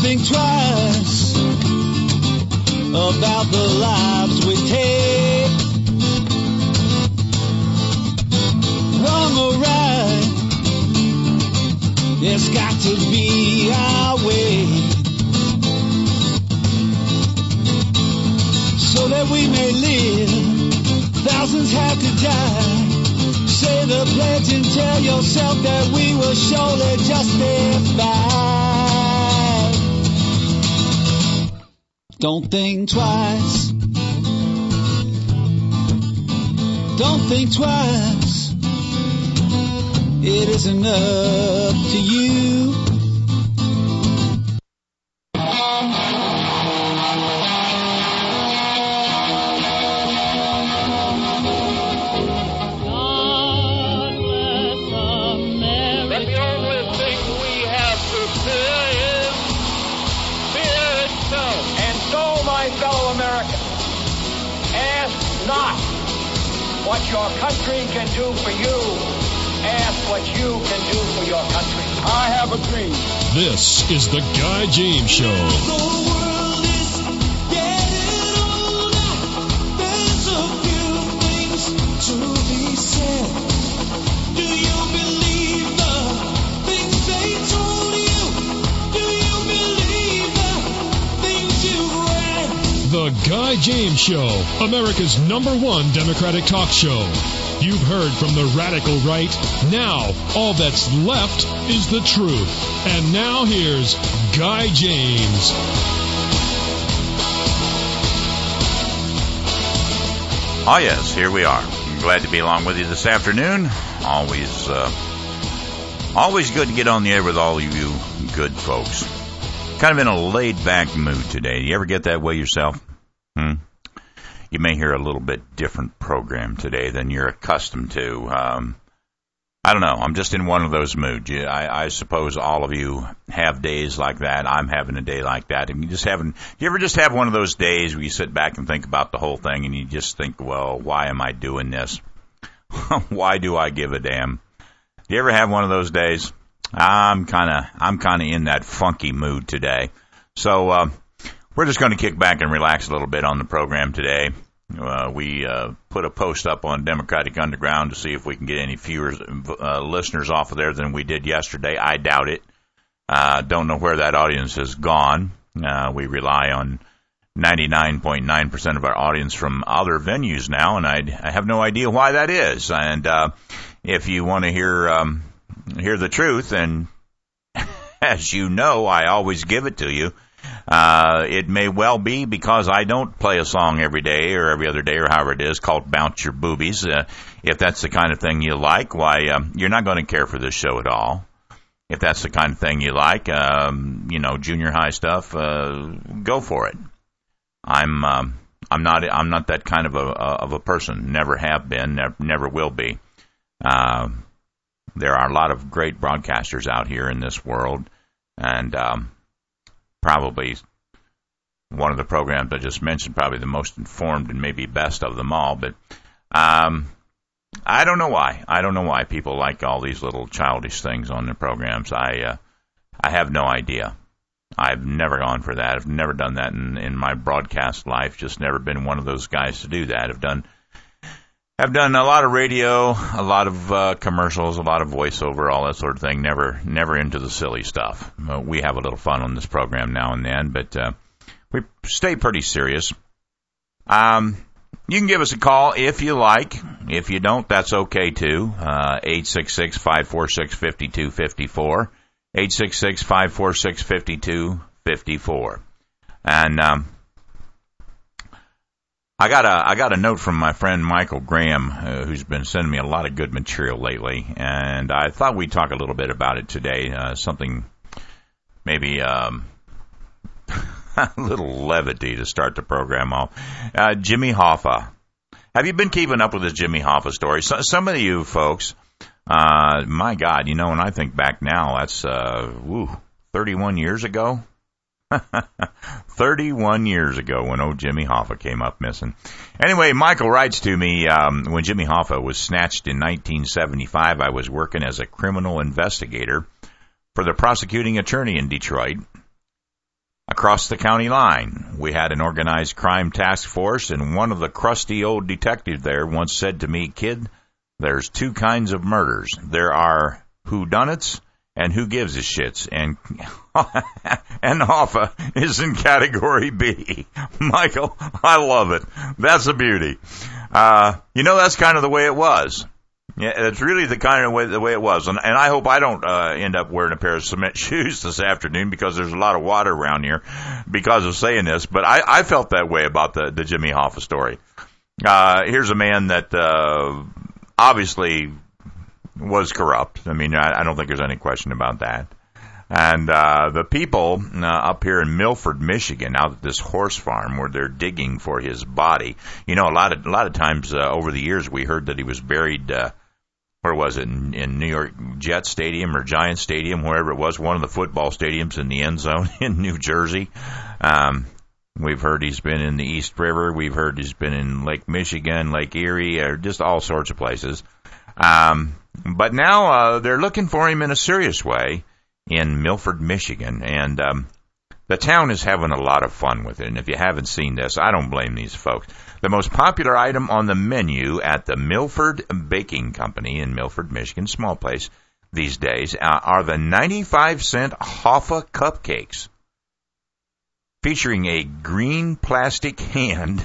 think twice about the lives we take. Wrong or right, there's got to be our way, so that we may live. Thousands have to die. Say the pledge and tell yourself that we will surely justify. Don't think twice. Don't think twice. It isn't up to you. What your country can do for you, ask what you can do for your country. I have a dream. This is the Guy James Show. The world is getting older. There's a few things to be said. Do you believe the things they told you? Do you believe the things you read? The Guy James Show, America's #1 Democratic talk show. You've heard from the radical right. Now, all that's left is the truth. And now here's Guy James. Oh, yes, here we are. I'm glad to be along with you this afternoon. Always good to get on the air with all of you good folks. Kind of in a laid-back mood today. You ever get that way yourself? You may hear a little bit different program today than you're accustomed to. I don't know. I'm just in one of those moods. I suppose all of you have days like that. I'm having a day like that. And you ever just have one of those days where you sit back and think about the whole thing and you just think, well, why am I doing this? Why do I give a damn? Do you ever have one of those days? I'm kind of in that funky mood today. So, we're just going to kick back and relax a little bit on the program today. We put a post up on Democratic Underground to see if we can get any fewer listeners off of there than we did yesterday. I doubt it. Don't know where that audience has gone. We rely on 99.9% of our audience from other venues now, and I have no idea why that is. And if you want to hear the truth, and as you know, I always give it to you. It may well be because I don't play a song every day or every other day or however it is called Bounce Your Boobies. If that's the kind of thing you like, why, you're not going to care for this show at all. If that's the kind of thing you like, junior high stuff, go for it. I'm not that kind of a person. Never have been, never will be. There are a lot of great broadcasters out here in this world, and, probably one of the programs I just mentioned, probably the most informed and maybe best of them all. But I don't know why. I don't know why people like all these little childish things on their programs. I have no idea. I've never gone for that. I've never done that in my broadcast life. Just never been one of those guys to do that. I've done a lot of radio, a lot of commercials, a lot of voiceover, all that sort of thing. Never into the silly stuff. We have a little fun on this program now and then, but we stay pretty serious. You can give us a call if you like. If you don't, that's okay too. 866-546-5254. 866-546-5254. And I got a note from my friend Michael Graham, who's been sending me a lot of good material lately, and I thought we'd talk a little bit about it today. Something maybe a little levity to start the program off. Jimmy Hoffa. Have you been keeping up with this Jimmy Hoffa story? Some of you folks, my God, when I think back now, that's 31 years ago. 31 years ago when old Jimmy Hoffa came up missing. Anyway, Michael writes to me, when Jimmy Hoffa was snatched in 1975, I was working as a criminal investigator for the prosecuting attorney in Detroit. across the county line. We had an organized crime task force, and one of the crusty old detectives there once said to me, "Kid, there's two kinds of murders. There are whodunits and who gives a shits." And Hoffa is in category B. Michael, I love it. That's a beauty. That's kind of the way it was. Yeah, it's really the kind of way it was. And I hope I don't end up wearing a pair of cement shoes this afternoon because there's a lot of water around here because of saying this. But I felt that way about the Jimmy Hoffa story. Here's a man that obviously was corrupt. I mean, I don't think there's any question about that. And the people up here in Milford, Michigan, out at this horse farm where they're digging for his body. A lot of times over the years we heard that he was buried. Where was it? In New York Jet Stadium or Giant Stadium, wherever it was, one of the football stadiums in the end zone in New Jersey. We've heard he's been in the East River. We've heard he's been in Lake Michigan, Lake Erie, or just all sorts of places. But now they're looking for him in a serious way in Milford, Michigan. And the town is having a lot of fun with it. And if you haven't seen this, I don't blame these folks. The most popular item on the menu at the Milford Baking Company in Milford, Michigan, small place these days, are the 95-cent Hoffa cupcakes, featuring a green plastic hand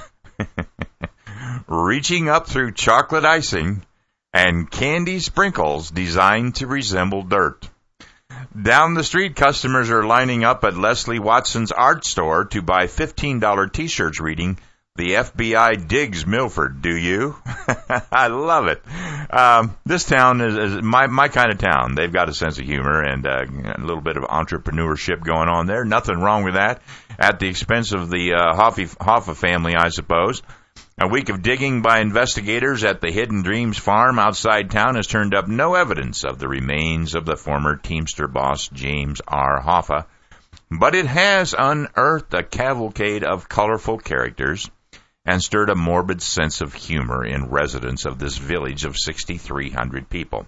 reaching up through chocolate icing and candy sprinkles designed to resemble dirt. Down the street, customers are lining up at Leslie Watson's art store to buy $15 T-shirts reading, "The FBI digs Milford, do you?" I love it. This town is my kind of town. They've got a sense of humor and a little bit of entrepreneurship going on there. Nothing wrong with that. At the expense of the Hoffa family, I suppose. A week of digging by investigators at the Hidden Dreams farm outside town has turned up no evidence of the remains of the former Teamster boss James R. Hoffa, but it has unearthed a cavalcade of colorful characters and stirred a morbid sense of humor in residents of this village of 6,300 people.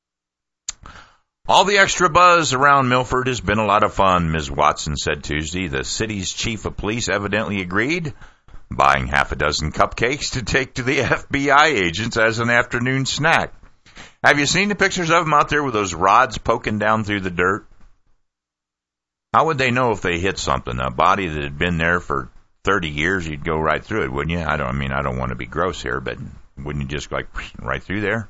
"All the extra buzz around Milford has been a lot of fun," Ms. Watson said Tuesday. The city's chief of police evidently agreed, buying half a dozen cupcakes to take to the FBI agents as an afternoon snack. Have you seen the pictures of them out there with those rods poking down through the dirt? How would they know if they hit something? A body that had been there for 30 years, you'd go right through it, wouldn't you? I don't want to be gross here, but wouldn't you just like right through there?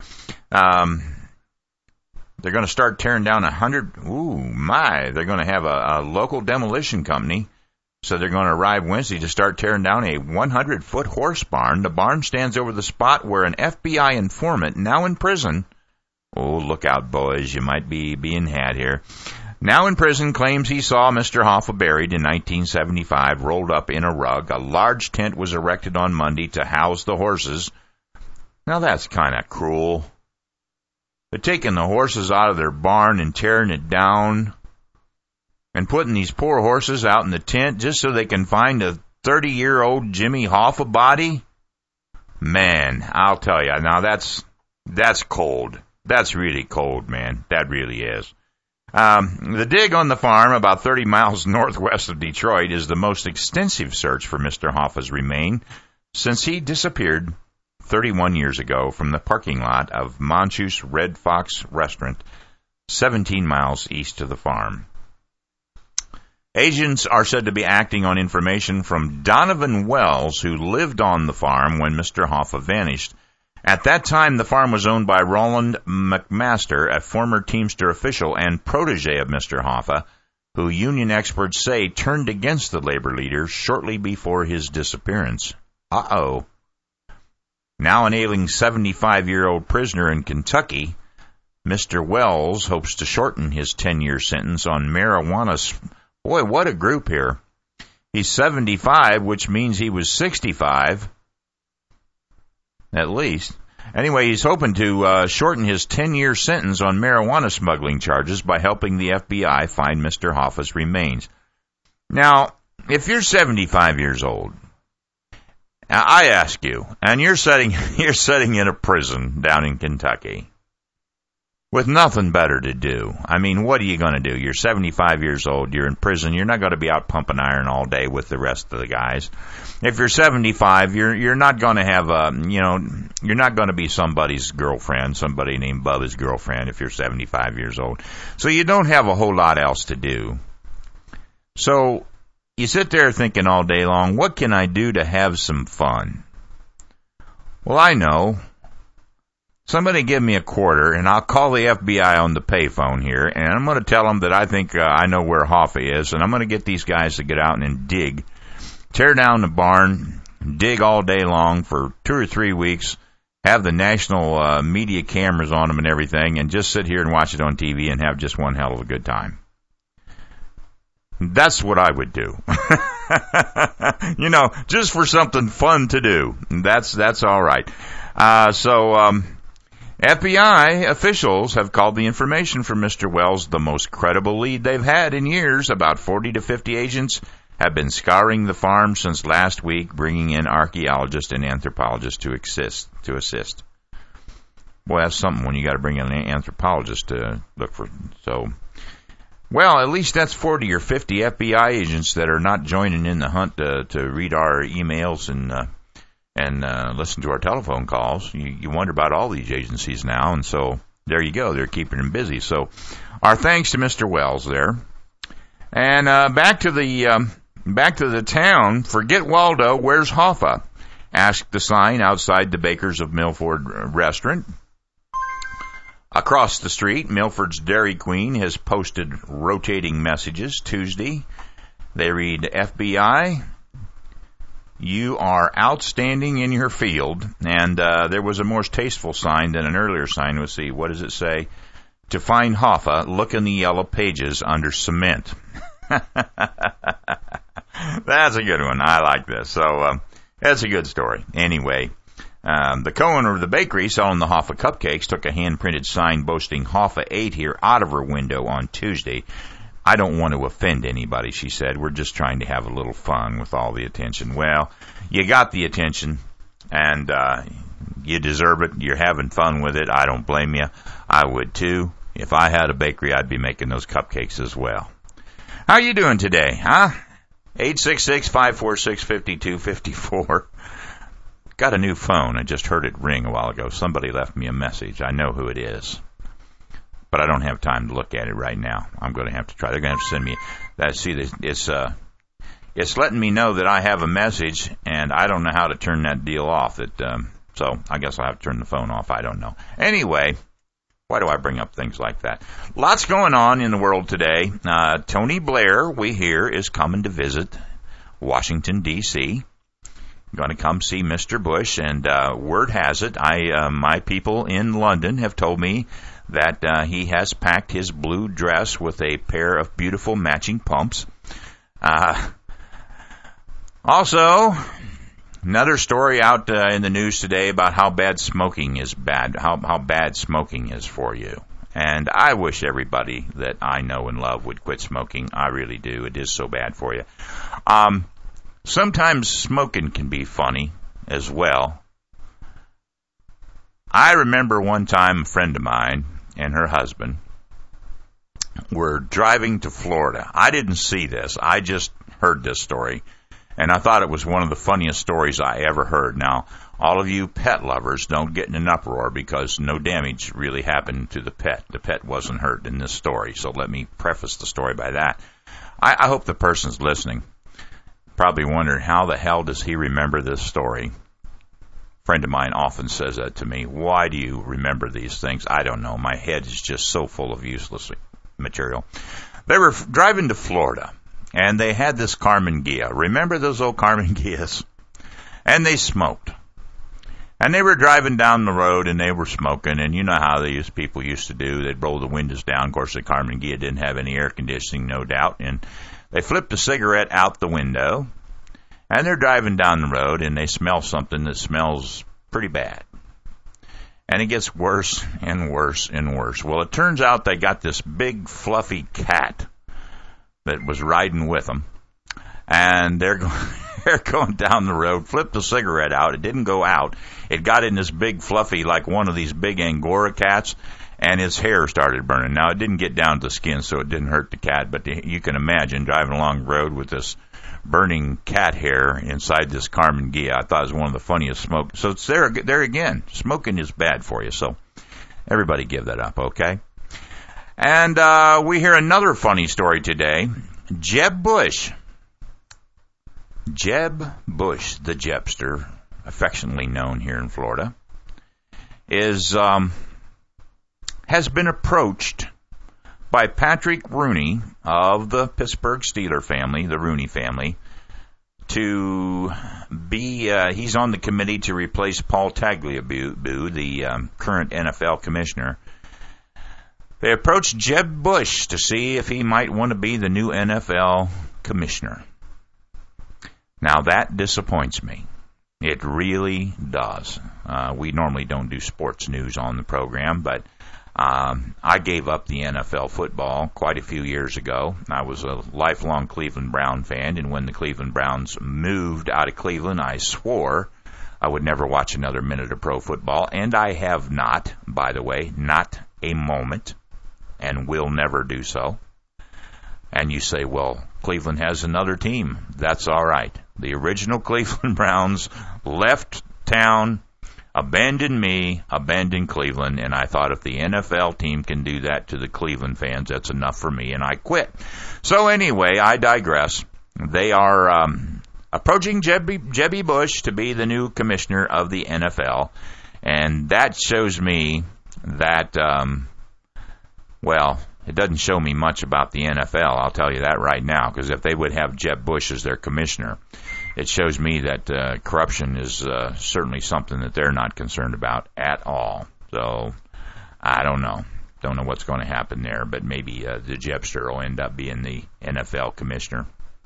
They're going to start tearing down 100. They're going to have a local demolition company. So they're going to arrive Wednesday to start tearing down a 100-foot horse barn. The barn stands over the spot where an FBI informant, now in prison, look out, boys, you might be being had here, now in prison, claims he saw Mr. Hoffa buried in 1975, rolled up in a rug. A large tent was erected on Monday to house the horses. Now that's kind of cruel. They're taking the horses out of their barn and tearing it down and putting these poor horses out in the tent just so they can find a 30-year-old Jimmy Hoffa body? Man, I'll tell you, now that's cold. That's really cold, man. That really is. The dig on the farm, about 30 miles northwest of Detroit, is the most extensive search for Mr. Hoffa's remains since he disappeared 31 years ago from the parking lot of Monchoose Red Fox Restaurant, 17 miles east of the farm. Agents are said to be acting on information from Donovan Wells, who lived on the farm when Mr. Hoffa vanished. At that time, the farm was owned by Roland McMaster, a former Teamster official and protege of Mr. Hoffa, who union experts say turned against the labor leader shortly before his disappearance. Uh-oh. Now an ailing 75-year-old prisoner in Kentucky, Mr. Wells hopes to shorten his 10-year sentence on marijuana. Boy, what a group here. He's 75, which means he was 65, at least. Anyway, he's hoping to shorten his 10-year sentence on marijuana smuggling charges by helping the FBI find Mr. Hoffa's remains. Now, if you're 75 years old, I ask you, and you're sitting in a prison down in Kentucky, with nothing better to do. I mean, what are you going to do? You're 75 years old. You're in prison. You're not going to be out pumping iron all day with the rest of the guys. If you're 75, you're not going to have you're not going to be somebody's girlfriend, somebody named Bubba's girlfriend if you're 75 years old. So you don't have a whole lot else to do. So you sit there thinking all day long, what can I do to have some fun? Well, I know. Somebody give me a quarter, and I'll call the FBI on the payphone here, and I'm going to tell them that I think I know where Hoffa is, and I'm going to get these guys to get out and dig, tear down the barn, dig all day long for 2 or 3 weeks, have the national media cameras on them and everything, and just sit here and watch it on TV and have just one hell of a good time. That's what I would do. Just for something fun to do. That's all right. FBI officials have called the information from Mr. Wells the most credible lead they've had in years. About 40 to 50 agents have been scouring the farm since last week, bringing in archaeologists and anthropologists to assist. Boy, that's something when you got to bring in an anthropologist to look for. Well, at least that's 40 or 50 FBI agents that are not joining in the hunt to read our emails and listen to our telephone calls. You wonder about all these agencies now, and so there you go. They're keeping them busy. So our thanks to Mr. Wells there. And back to the town. Forget Waldo. Where's Hoffa? Asked the sign outside the Bakers of Milford restaurant. Across the street, Milford's Dairy Queen has posted rotating messages Tuesday. They read, FBI, you are outstanding in your field. And there was a more tasteful sign than an earlier sign. Let's see, what does it say? To find Hoffa, look in the yellow pages under cement. That's a good one. I like this. So that's a good story. Anyway, the co-owner of the bakery selling the Hoffa cupcakes took a hand-printed sign boasting Hoffa ate here out of her window on Tuesday. I don't want to offend anybody, she said. We're just trying to have a little fun with all the attention. Well, you got the attention, and you deserve it. You're having fun with it. I don't blame you. I would, too. If I had a bakery, I'd be making those cupcakes as well. How you doing today, huh? 866-546-5254. Got a new phone. I just heard it ring a while ago. Somebody left me a message. I know who it is. But I don't have time to look at it right now. I'm going to have to try. They're going to have to send me that. See, it's letting me know that I have a message, and I don't know how to turn that deal off. So I guess I'll have to turn the phone off. I don't know. Anyway, why do I bring up things like that? Lots going on in the world today. Tony Blair, we hear, is coming to visit Washington, D.C., going to come see Mr. Bush, and word has it, my people in London have told me that he has packed his blue dress with a pair of beautiful matching pumps. Also, another story out in the news today about how bad smoking is how bad smoking is for you. And I wish everybody that I know and love would quit smoking. I really do. It is so bad for you. Sometimes smoking can be funny as well. I remember one time a friend of mine and her husband were driving to Florida. I didn't see this. I just heard this story, and I thought it was one of the funniest stories I ever heard. Now, all of you pet lovers don't get in an uproar because no damage really happened to the pet. The pet wasn't hurt in this story, so let me preface the story by that. I hope the person's listening. Probably wondering, how the hell does he remember this story? A friend of mine often says that to me. Why do you remember these things? I don't know. My head is just so full of useless material. They were driving to Florida, and they had this Karmann Ghia. Remember those old Karmann Ghias? And they smoked. And they were driving down the road, and they were smoking, and you know how people used to do. They'd roll the windows down. Of course, the Karmann Ghia didn't have any air conditioning, no doubt, and they flipped a cigarette out the window, and they're driving down the road, and they smell something that smells pretty bad. And it gets worse and worse and worse. Well, it turns out they got this big, fluffy cat that was riding with them, and they're going down the road, flipped the cigarette out. It didn't go out. It got in this big, fluffy, like one of these big Angora cats, and his hair started burning. Now, it didn't get down to the skin, so it didn't hurt the cat, but you can imagine driving along the road with this burning cat hair inside this Karmann Ghia. I thought it was one of the funniest smoke. So it's there again. Smoking is bad for you, so everybody give that up, okay? And we hear another funny story today. Jeb Bush, the Jebster, affectionately known here in Florida, has been approached by Patrick Rooney of the Pittsburgh Steelers family, the Rooney family, to be, he's on the committee to replace Paul Tagliabue, the current NFL commissioner. They approached Jeb Bush to see if he might want to be the new NFL commissioner. Now that disappoints me. It really does. We normally don't do sports news on the program, but I gave up the NFL football quite a few years ago. I was a lifelong Cleveland Brown fan, and when the Cleveland Browns moved out of Cleveland, I swore I would never watch another minute of pro football, and I have not, by the way, not a moment, and will never do so. And you say, well, Cleveland has another team. That's all right. The original Cleveland Browns left town, abandoned me, abandoned Cleveland, and I thought if the NFL team can do that to the Cleveland fans, that's enough for me, and I quit. So anyway, I digress. They are approaching Jebby Bush to be the new commissioner of the NFL, and that shows me that, well, it doesn't show me much about the NFL, I'll tell you that right now, because if they would have Jeb Bush as their commissioner, it shows me that corruption is certainly something that they're not concerned about at all. So, I don't know. Don't know what's going to happen there, but maybe the Jebster will end up being the NFL commissioner.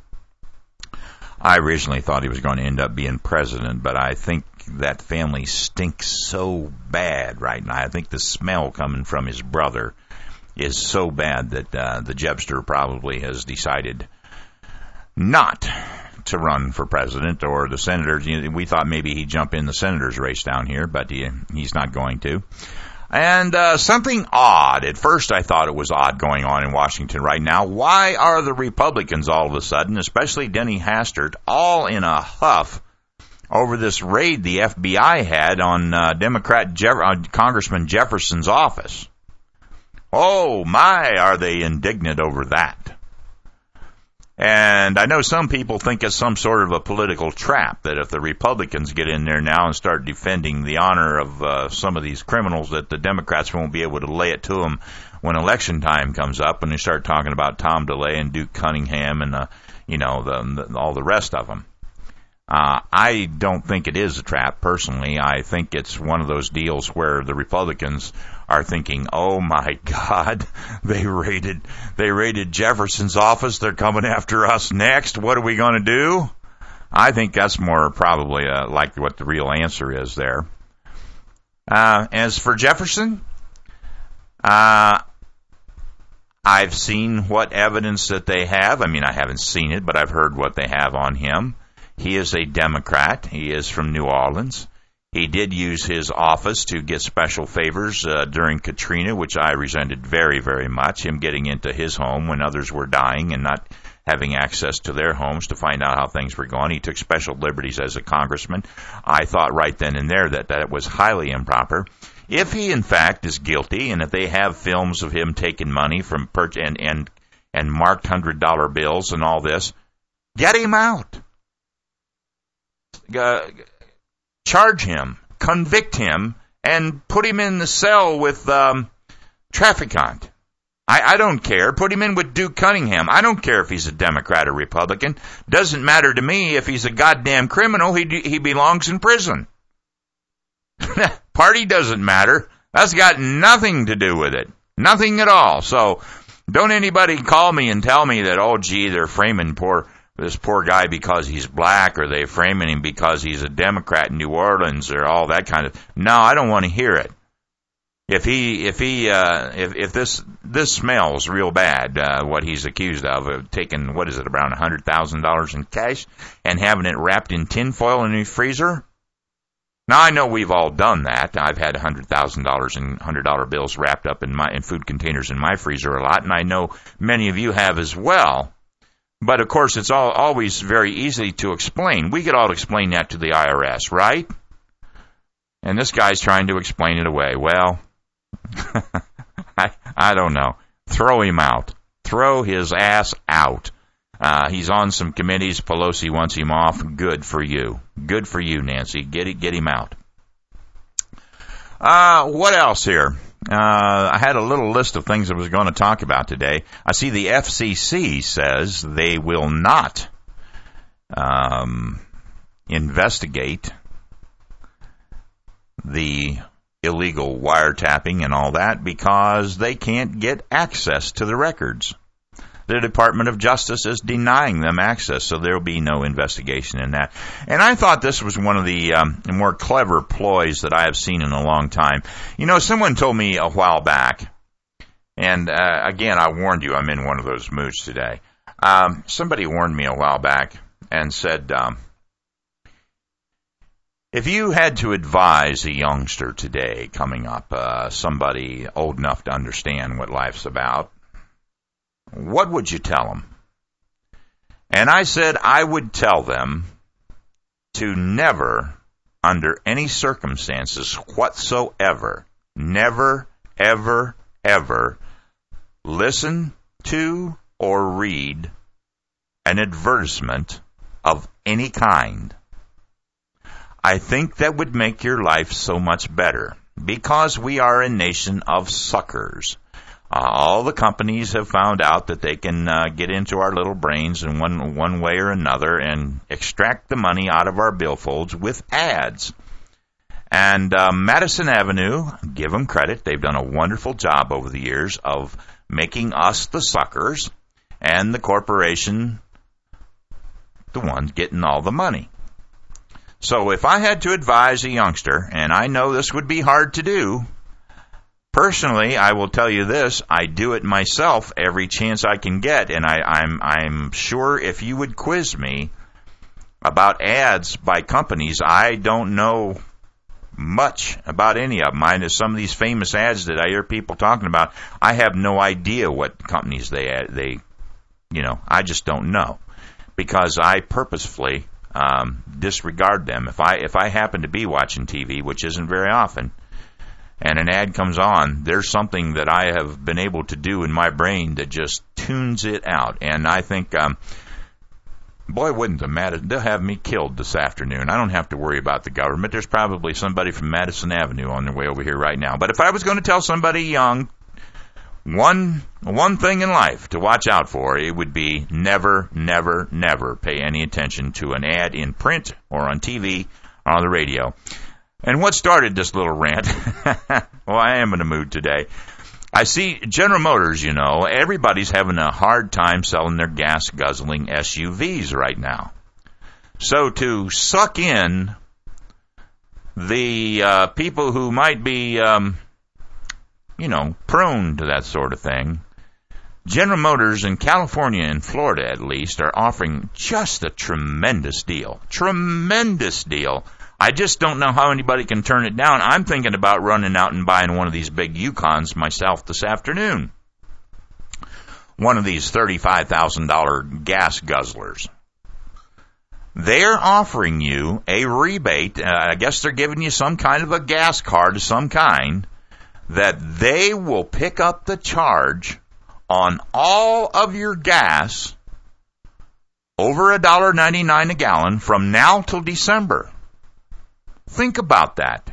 I originally thought he was going to end up being president, but I think that family stinks so bad right now. I think the smell coming from his brother is so bad that the Jebster probably has decided not to run for president, or the senators. We thought maybe he'd jump in the senator's race down here, but he's not going to. And something odd. At first I thought it was odd going on in Washington right now. Why are the Republicans all of a sudden, especially Denny Hastert, all in a huff over this raid the FBI had on Congressman Jefferson's office? Oh my, are they indignant over that? And I know some people think it's some sort of a political trap, that if the Republicans get in there now and start defending the honor of some of these criminals, that the Democrats won't be able to lay it to them when election time comes up and they start talking about Tom DeLay and Duke Cunningham and all the rest of them. I don't think it is a trap, personally. I think it's one of those deals where the Republicans are thinking, oh my God, they raided Jefferson's office. They're coming after us next. What are we going to do? I think that's more probably like what the real answer is there. As for Jefferson, I've seen what evidence that they have. I mean, I haven't seen it, but I've heard what they have on him. He is a Democrat. He is from New Orleans. He did use his office to get special favors during Katrina, which I resented very, very much, him getting into his home when others were dying and not having access to their homes to find out how things were going. He took special liberties as a congressman. I thought right then and there that it was highly improper. If he, in fact, is guilty, and if they have films of him taking money from and marked $100 bills and all this, get him out. Charge him, convict him, and put him in the cell with Trafficant. I don't care. Put him in with Duke Cunningham. I don't care if he's a Democrat or Republican. Doesn't matter to me. If he's a goddamn criminal, he belongs in prison. Party doesn't matter. That's got nothing to do with it. Nothing at all. So don't anybody call me and tell me that, oh, gee, they're framing this poor guy because he's black, or they framing him because he's a Democrat in New Orleans, or all that kind of. No, I don't want to hear it. If this smells real bad, what he's accused of taking, what is it, around $100,000 in cash and having it wrapped in tinfoil in his freezer, Now, I know we've all done that. I've had $100,000 in $100 bills wrapped up in food containers in my freezer a lot, and I know many of you have as well. But, of course, it's always very easy to explain. We could all explain that to the IRS, right? And this guy's trying to explain it away. Well, I don't know. Throw him out. Throw his ass out. He's on some committees. Pelosi wants him off. Good for you. Good for you, Nancy. Get him out. What else here? I had a little list of things I was going to talk about today. I see the FCC says they will not investigate the illegal wiretapping and all that because they can't get access to the records. The Department of Justice is denying them access, so there will be no investigation in that. And I thought this was one of the more clever ploys that I have seen in a long time. You know, someone told me a while back, and again, I warned you I'm in one of those moods today. Somebody warned me a while back and said, if you had to advise a youngster today coming up, somebody old enough to understand what life's about, what would you tell them? And I said I would tell them to never, under any circumstances whatsoever, never, ever, ever listen to or read an advertisement of any kind. I think that would make your life so much better because we are a nation of suckers. All the companies have found out that they can get into our little brains in one way or another and extract the money out of our billfolds with ads. And Madison Avenue, give them credit, they've done a wonderful job over the years of making us the suckers and the corporation the ones getting all the money. So if I had to advise a youngster, and I know this would be hard to do, personally, I will tell you this, I do it myself every chance I can get, and I'm sure if you would quiz me about ads by companies, I don't know much about any of them. Some of these famous ads that I hear people talking about, I have no idea what companies they I just don't know, because I purposefully disregard them. If I happen to be watching TV, which isn't very often, and an ad comes on, there's something that I have been able to do in my brain that just tunes it out. And I think, boy, wouldn't they'll have me killed this afternoon. I don't have to worry about the government. There's probably somebody from Madison Avenue on their way over here right now. But if I was going to tell somebody young one thing in life to watch out for, it would be never, never, never pay any attention to an ad in print or on TV or on the radio. And what started this little rant, well, I am in a mood today. I see General Motors, everybody's having a hard time selling their gas-guzzling SUVs right now. So to suck in the people who might be, prone to that sort of thing, General Motors in California and Florida, at least, are offering just a tremendous deal. Tremendous deal. I just don't know how anybody can turn it down. I'm thinking about running out and buying one of these big Yukons myself this afternoon. One of these $35,000 gas guzzlers. They're offering you a rebate. I guess they're giving you some kind of a gas card of some kind that they will pick up the charge on all of your gas over $1.99 a gallon from now till December. Think about that.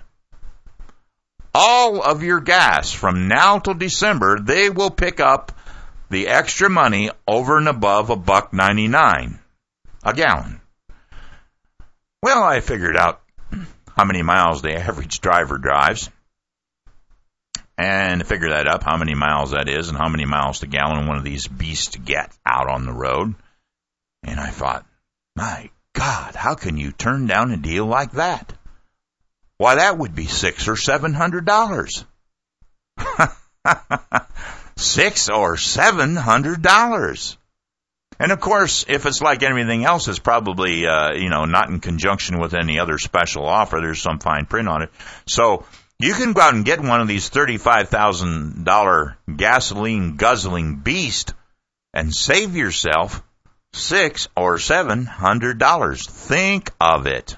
All of your gas from now till December, they will pick up the extra money over and above $1.99 a gallon. Well, I figured out how many miles the average driver drives, and to figure that up, how many miles that is and how many miles to gallon one of these beasts get out on the road. And I thought, my God, how can you turn down a deal like that? Why, that would be $600 or $700. $600 or $700. And, of course, if it's like anything else, it's probably, not in conjunction with any other special offer. There's some fine print on it. So you can go out and get one of these $35,000 gasoline-guzzling beast and save yourself $600 or $700. Think of it.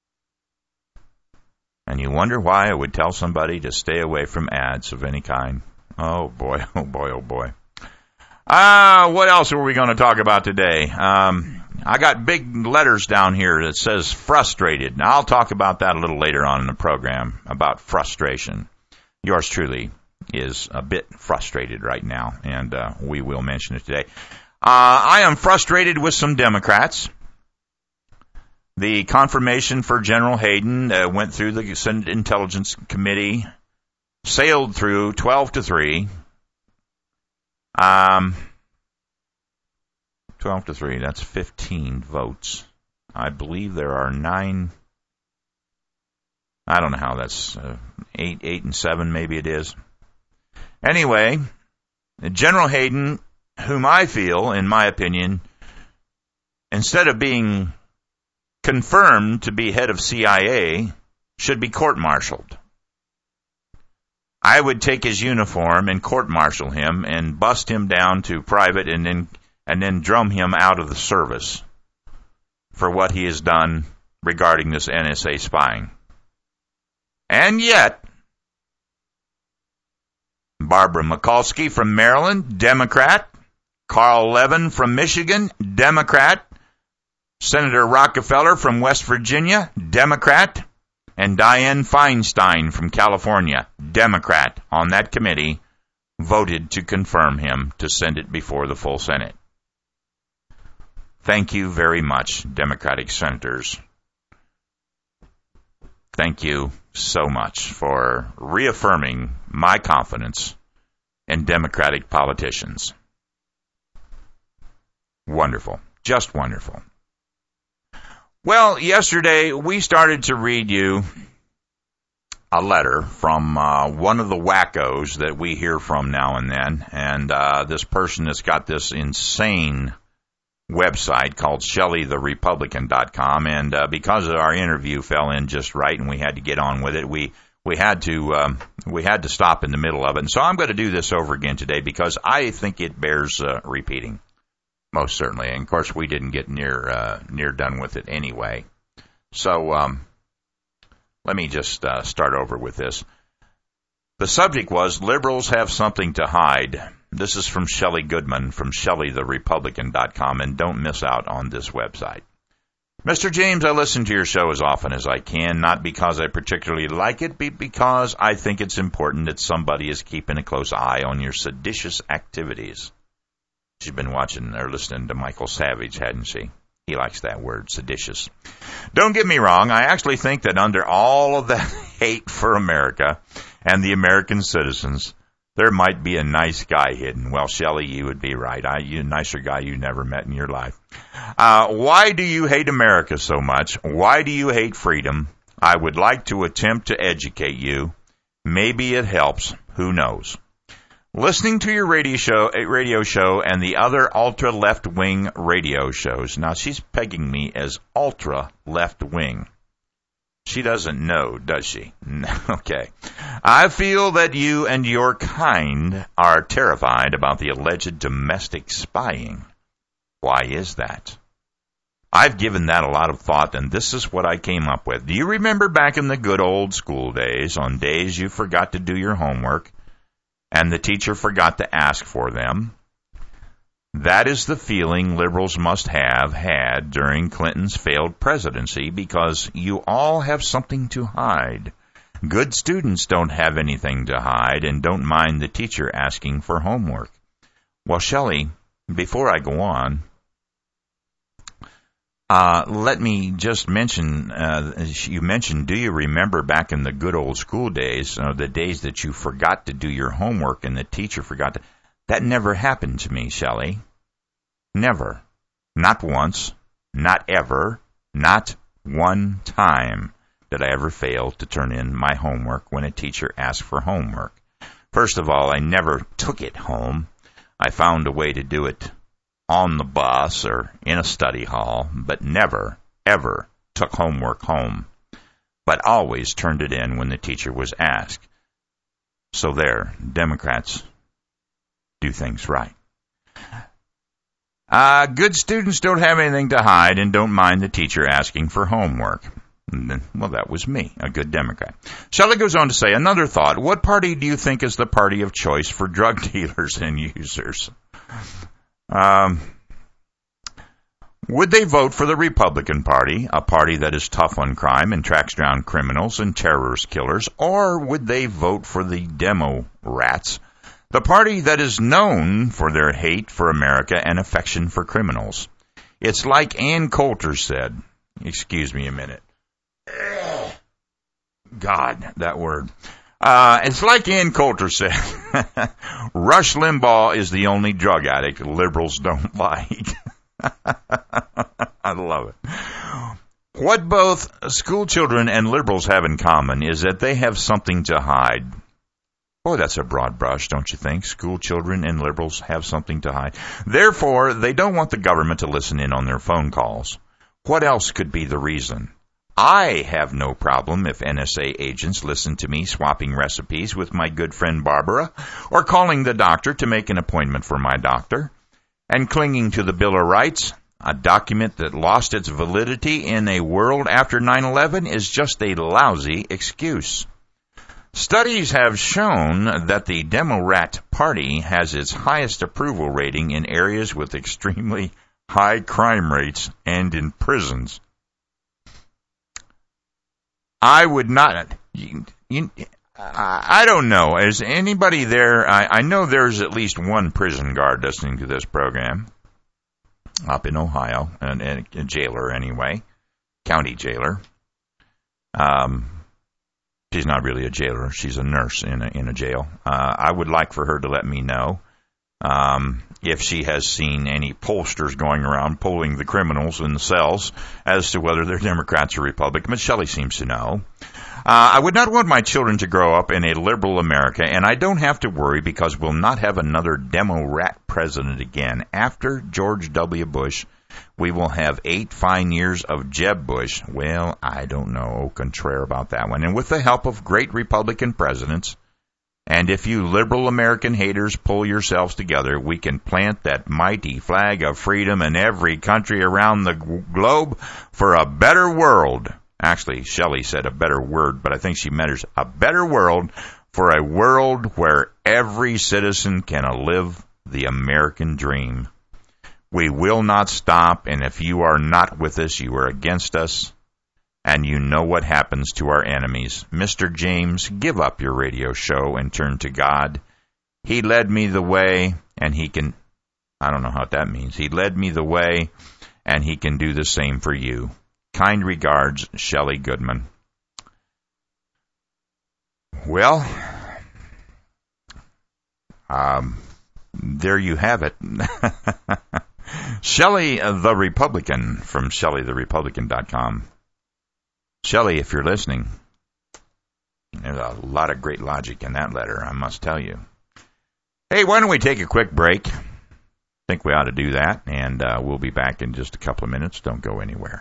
And you wonder why I would tell somebody to stay away from ads of any kind. Oh, boy, oh, boy, oh, boy. What else are we going to talk about today? I got big letters down here that says frustrated. Now, I'll talk about that a little later on in the program, about frustration. Yours truly is a bit frustrated right now, and we will mention it today. I am frustrated with some Democrats. The confirmation for General Hayden went through the Senate Intelligence Committee, sailed through 12-3. 12-3, that's 15 votes. I believe there are 9. I don't know how that's 8 and 7, maybe it is. Anyway, General Hayden, whom I feel, in my opinion, instead of being confirmed to be head of CIA, should be court-martialed. I would take his uniform and court-martial him and bust him down to private and then drum him out of the service for what he has done regarding this NSA spying. And yet, Barbara Mikulski from Maryland, Democrat. Carl Levin from Michigan, Democrat. Senator Rockefeller from West Virginia, Democrat. And Dianne Feinstein from California, Democrat, on that committee, voted to confirm him to send it before the full Senate. Thank you very much, Democratic senators. Thank you so much for reaffirming my confidence in Democratic politicians. Wonderful. Just wonderful. Well, yesterday we started to read you a letter from one of the wackos that we hear from now and then. And this person has got this insane website called ShellyTheRepublican.com. And because our interview fell in just right and we had to get on with it, we had to stop in the middle of it. And so I'm going to do this over again today because I think it bears repeating. Most certainly. And, of course, we didn't get near done with it anyway. So let me just start over with this. The subject was, liberals have something to hide. This is from Shelley Goodman from ShellyTheRepublican.com, and don't miss out on this website. Mr. James, I listen to your show as often as I can, not because I particularly like it, but because I think it's important that somebody is keeping a close eye on your seditious activities. She's been watching or listening to Michael Savage, hadn't she? He likes that word, seditious. Don't get me wrong, I actually think that under all of that hate for America and the American citizens, there might be a nice guy hidden. Well, Shelley, you would be right. You nicer guy you never met in your life. Why do you hate America so much? Why do you hate freedom? I would like to attempt to educate you. Maybe it helps. Who knows? Listening to your radio show and the other ultra-left-wing radio shows. Now, she's pegging me as ultra-left-wing. She doesn't know, does she? Okay. I feel that you and your kind are terrified about the alleged domestic spying. Why is that? I've given that a lot of thought, and this is what I came up with. Do you remember back in the good old school days, on days you forgot to do your homework, and the teacher forgot to ask for them? That is the feeling liberals must have had during Clinton's failed presidency, because you all have something to hide. Good students don't have anything to hide and don't mind the teacher asking for homework. Well, Shelley, before I go on, let me just mention, you mentioned, do you remember back in the good old school days, the days that you forgot to do your homework and the teacher forgot to... That never happened to me, Shelley. Never. Not once. Not ever. Not one time did I ever fail to turn in my homework when a teacher asked for homework. First of all, I never took it home. I found a way to do it on the bus or in a study hall, but never, ever took homework home, but always turned it in when the teacher was asked. So there, Democrats do things right. Good students don't have anything to hide and don't mind the teacher asking for homework. Well, that was me, a good Democrat. Shelley goes on to say, another thought, what party do you think is the party of choice for drug dealers and users? Would they vote for the Republican Party, a party that is tough on crime and tracks down criminals and terrorist killers, or would they vote for the Demo-Rats, the party that is known for their hate for America and affection for criminals? It's like Ann Coulter said, excuse me a minute. God, that word. It's like Ann Coulter said, Rush Limbaugh is the only drug addict liberals don't like. I love it. What both school children and liberals have in common is that they have something to hide. Boy, that's a broad brush, don't you think? School children and liberals have something to hide. Therefore, they don't want the government to listen in on their phone calls. What else could be the reason? I have no problem if NSA agents listen to me swapping recipes with my good friend Barbara, or calling the doctor to make an appointment for my doctor, and clinging to the Bill of Rights, a document that lost its validity in a world after 9/11, is just a lousy excuse. Studies have shown that the Demo-Rat Party has its highest approval rating in areas with extremely high crime rates and in prisons. I would not, I don't know, is anybody there, I know there's at least one prison guard listening to this program up in Ohio, and a jailer anyway, county jailer. She's not really a jailer, she's a nurse in a jail. I would like for her to let me know if she has seen any pollsters going around polling the criminals in the cells as to whether they're Democrats or Republicans. But Shelley seems to know. I would not want my children to grow up in a liberal America, and I don't have to worry because we'll not have another Demo-Rat president again. After George W. Bush, we will have 8 fine years of Jeb Bush. Well, I don't know, contraire about that one. And with the help of great Republican presidents, and if you liberal American haters pull yourselves together, we can plant that mighty flag of freedom in every country around the globe for a better world. Actually, Shelley said a better word, but I think she meant a better world, for a world where every citizen can live the American dream. We will not stop, and if you are not with us, you are against us. And you know what happens to our enemies. Mr. James, give up your radio show and turn to God. He led me the way, and he can, I don't know what that means. He led me the way, and he can do the same for you. Kind regards, Shelley Goodman. Well, there you have it. Shelley the Republican from ShelleyTheRepublican.com. Shelley, if you're listening, there's a lot of great logic in that letter, I must tell you. Hey, why don't we take a quick break? I think we ought to do that, and we'll be back in just a couple of minutes. Don't go anywhere.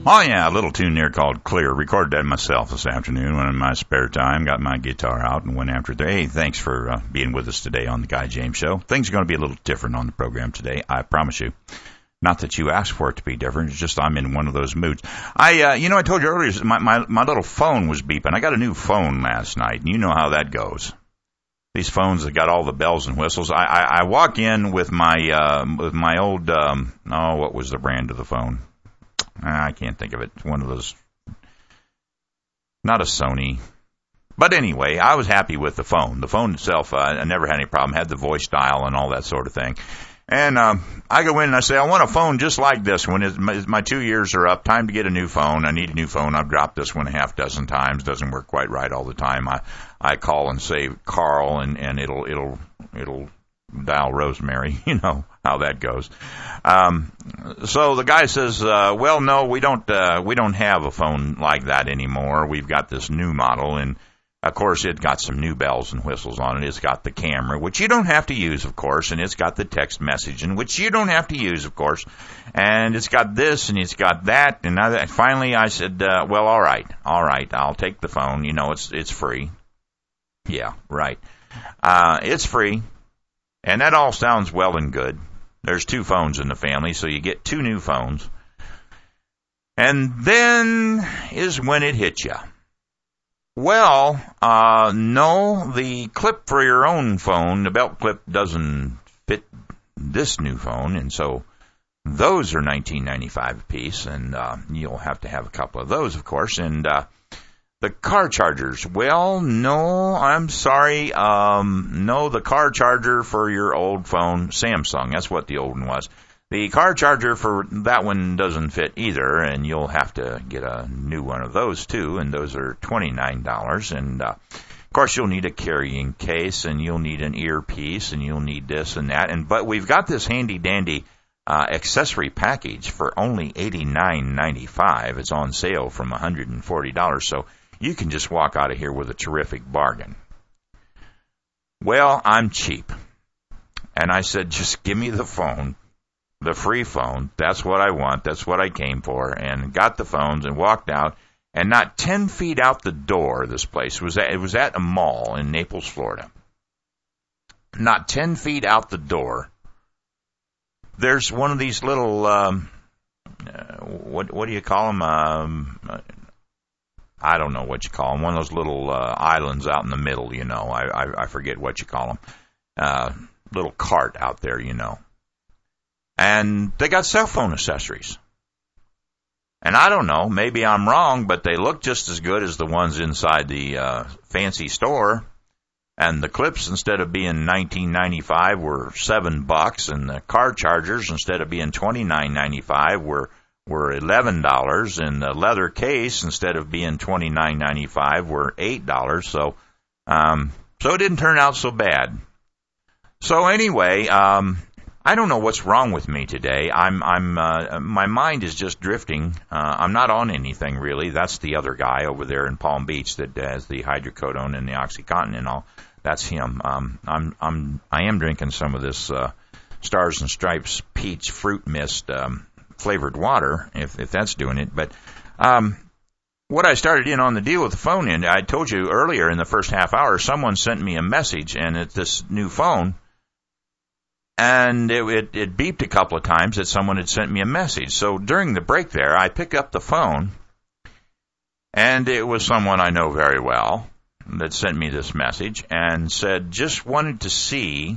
Oh, yeah, a little tune there called Clear. Recorded that myself this afternoon when in my spare time. Got my guitar out and went after it. Hey, thanks for being with us today on the Guy James Show. Things are going to be a little different on the program today, I promise you. Not that you asked for it to be different. It's just I'm in one of those moods. I told you earlier, my little phone was beeping. I got a new phone last night, and you know how that goes. These phones that got all the bells and whistles. I walk in with my old, what was the brand of the phone? I can't think of it. One of those, not a Sony. But anyway, I was happy with the phone. The phone itself, I never had any problem. Had the voice dial and all that sort of thing. And I go in and I say, I want a phone just like this one. My 2 years are up. Time to get a new phone. I need a new phone. I've dropped this one a half dozen times. Doesn't work quite right all the time. I call and say Carl, and it'll dial Rosemary. You know how that goes. So the guy says, well, no, we don't have a phone like that anymore. We've got this new model, and of course it got some new bells and whistles on it. It's got the camera, which you don't have to use, of course, and it's got the text messaging, which you don't have to use, of course, and it's got this and it's got that. And finally I said, well, all right, I'll take the phone. You know, it's free. Yeah, right. It's free. And that all sounds well and good. There's 2 phones in the family, so you get 2 new phones. And then is when it hit you. Well, no, the clip for your own phone, the belt clip doesn't fit this new phone, and so those are $19.95 a piece, and you'll have to have a couple of those, of course. And the car chargers, well, no, I'm sorry. No, the car charger for your old phone, Samsung, that's what the old one was. The car charger for that one doesn't fit either, and you'll have to get a new one of those too, and those are $29. And of course, you'll need a carrying case, and you'll need an earpiece, and you'll need this and that. But we've got this handy-dandy accessory package for only $89.95. It's on sale from $140, so you can just walk out of here with a terrific bargain. Well, I'm cheap. And I said, just give me the phone, the free phone. That's what I want. That's what I came for. And got the phones and walked out. And not 10 feet out the door, this place, it was at a mall in Naples, Florida. Not 10 feet out the door, there's one of these little, what do you call them? I don't know what you call them. One of those little islands out in the middle, you know. I forget what you call them. Little cart out there, you know. And they got cell phone accessories. And I don't know, maybe I'm wrong, but they look just as good as the ones inside the fancy store. And the clips, instead of being $19.95, were $7, and the car chargers, instead of being $29.95, were $11, and the leather case, instead of being $29.95, were $8. So it didn't turn out so bad. So anyway, I don't know what's wrong with me today. My mind is just drifting. I'm not on anything really. That's the other guy over there in Palm Beach that has the hydrocodone and the OxyContin and all. That's him. I am drinking some of this Stars and Stripes peach fruit mist flavored water, if that's doing it. But what I started in on the deal with the phone, and I told you earlier in the first half hour, someone sent me a message, and it's this new phone, and it beeped a couple of times that someone had sent me a message. So during the break there, I pick up the phone, and it was someone I know very well that sent me this message and said, just wanted to see.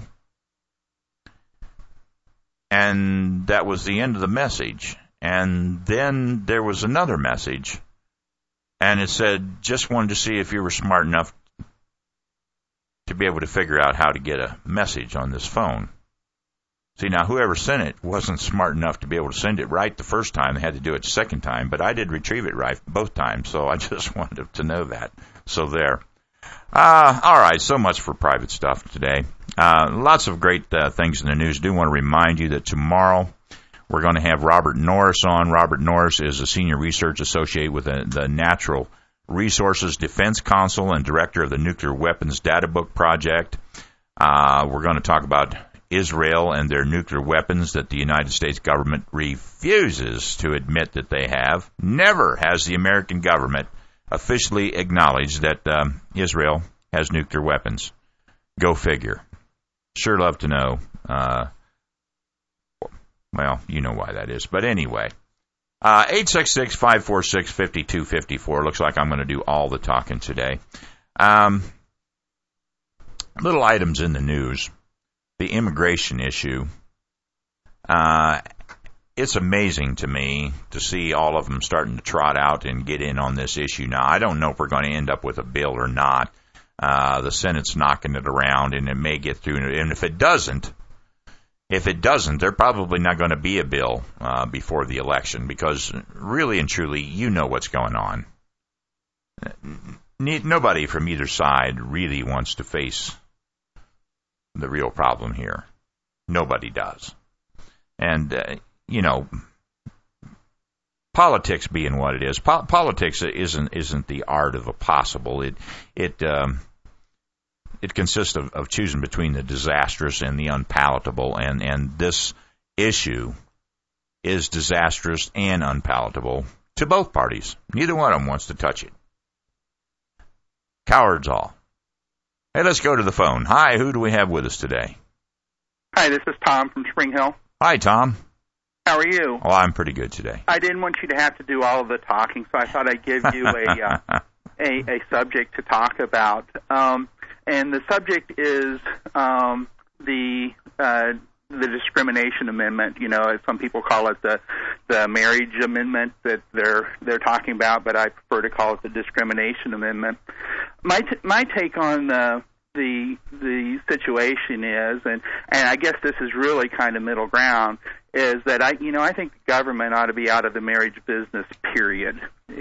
And that was the end of the message. And then there was another message, and it said, just wanted to see if you were smart enough to be able to figure out how to get a message on this phone. See, now, whoever sent it wasn't smart enough to be able to send it right the first time. They had to do it the second time, but I did retrieve it right both times, so I just wanted to know that. So there. All right, so much for private stuff today. Lots of great things in the news. Do want to remind you that tomorrow we're going to have Robert Norris on. Robert Norris is a senior research associate with the Natural Resources Defense Council and director of the Nuclear Weapons Data Book Project. We're going to talk about Israel and their nuclear weapons that the United States government refuses to admit that they have. Never has the American government officially acknowledged that Israel has nuclear weapons. Go figure. Sure love to know. Well, you know why that is. But anyway, 866-546-5254. Looks like I'm going to do all the talking today. Little items in the news. The immigration issue. It's amazing to me to see all of them starting to trot out and get in on this issue now. I don't know if we're going to end up with a bill or not. The Senate's knocking it around, and it may get through. And if it doesn't, there's probably not going to be a bill before the election, because really and truly, you know what's going on. Nobody from either side really wants to face the real problem here. Nobody does. And, politics being what it is, politics isn't the art of the possible. It consists of choosing between the disastrous and the unpalatable, and this issue is disastrous and unpalatable to both parties. Neither one of them wants to touch it. Cowards all. Hey, let's go to the phone. Hi, who do we have with us today? Hi, this is Tom from Spring Hill. Hi, Tom. How are you? Oh, I'm pretty good today. I didn't want you to have to do all of the talking, so I thought I'd give you a subject to talk about. And the subject is the discrimination amendment. Some people call it the marriage amendment that they're talking about, but I prefer to call it the discrimination amendment. My take on the situation is, and I guess this is really kind of middle ground, is that I think the government ought to be out of the marriage business. Period.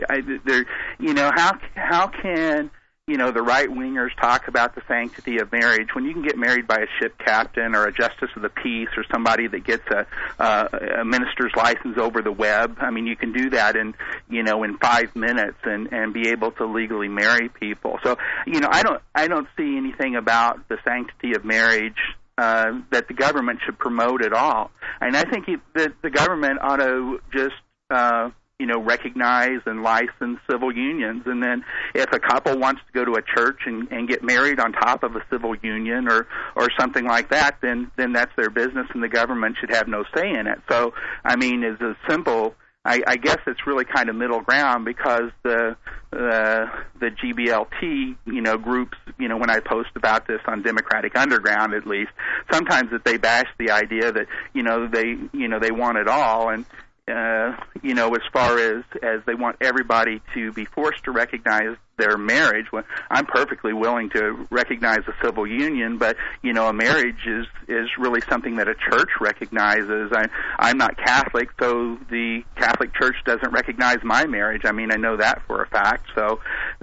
How can the right-wingers talk about the sanctity of marriage when you can get married by a ship captain or a justice of the peace or somebody that gets a minister's license over the web? I mean, you can do that in 5 minutes and be able to legally marry people. So, I don't see anything about the sanctity of marriage that the government should promote at all. And I think that the government ought to just recognize and license civil unions. And then if a couple wants to go to a church and get married on top of a civil union or something like that, then that's their business, and the government should have no say in it. So, I mean, it's a simple, I guess it's really kind of middle ground, because the GBLT, groups, when I post about this on Democratic Underground, at least, sometimes that they bash the idea that, they want it all. And, as far as they want everybody to be forced to recognize their marriage, well, I'm perfectly willing to recognize a civil union, but, a marriage is really something that a church recognizes. I'm not Catholic, so the Catholic Church doesn't recognize my marriage. I mean, I know that for a fact. So,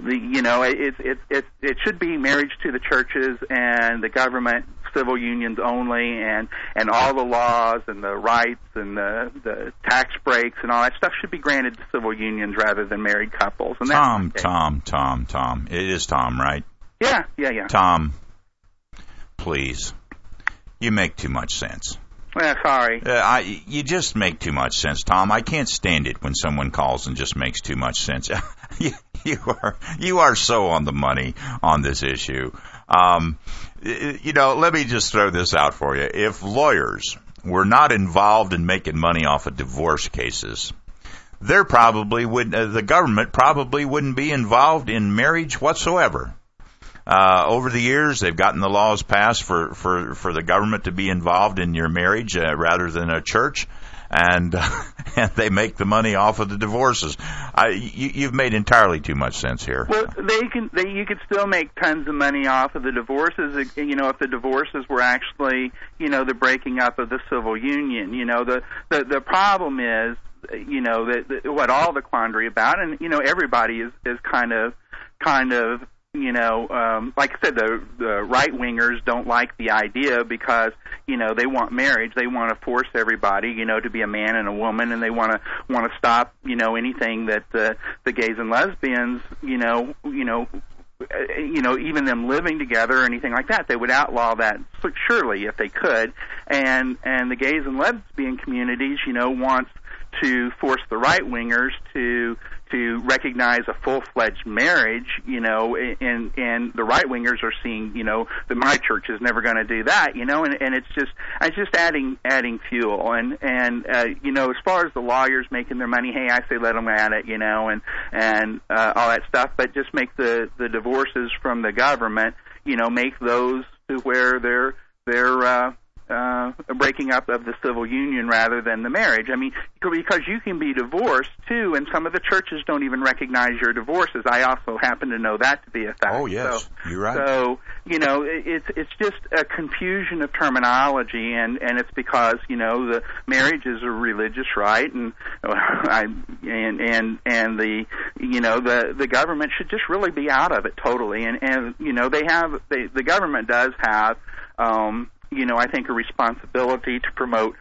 it should be marriage to the churches and the government, civil unions only, and all the laws and the rights and the tax breaks and all that stuff should be granted to civil unions rather than married couples. And Tom. It is Tom, right? Yeah. Tom, please. You make too much sense. Well, sorry. You just make too much sense, Tom. I can't stand it when someone calls and just makes too much sense. You are so on the money on this issue. Let me just throw this out for you. If lawyers were not involved in making money off of divorce cases, the government probably wouldn't be involved in marriage whatsoever. Over the years, they've gotten the laws passed for the government to be involved in your marriage rather than a church, and they make the money off of the divorces. You've made entirely too much sense here. Well, you could still make tons of money off of the divorces. If the divorces were actually the breaking up of the civil union. The problem is that what all the quandary about, and everybody is kind of like I said, the right wingers don't like the idea because they want marriage. They want to force everybody to be a man and a woman, and they want to stop anything that the gays and lesbians even them living together or anything like that. They would outlaw that surely if they could. and the gays and lesbian communities, wants to force the right-wingers to recognize a full-fledged marriage, and the right-wingers are seeing, that my church is never going to do that, and it's just adding fuel, and as far as the lawyers making their money, hey, I say let them at it, and all that stuff, but just make the divorces from the government, make those to where they're a breaking up of the civil union rather than the marriage. I mean, because you can be divorced too, and some of the churches don't even recognize your divorces. I also happen to know that to be a fact. Oh yes, you're right. So it's just a confusion of terminology, and it's because the marriage is a religious right, and the government should just really be out of it totally, and the government does have. I think a responsibility to promote,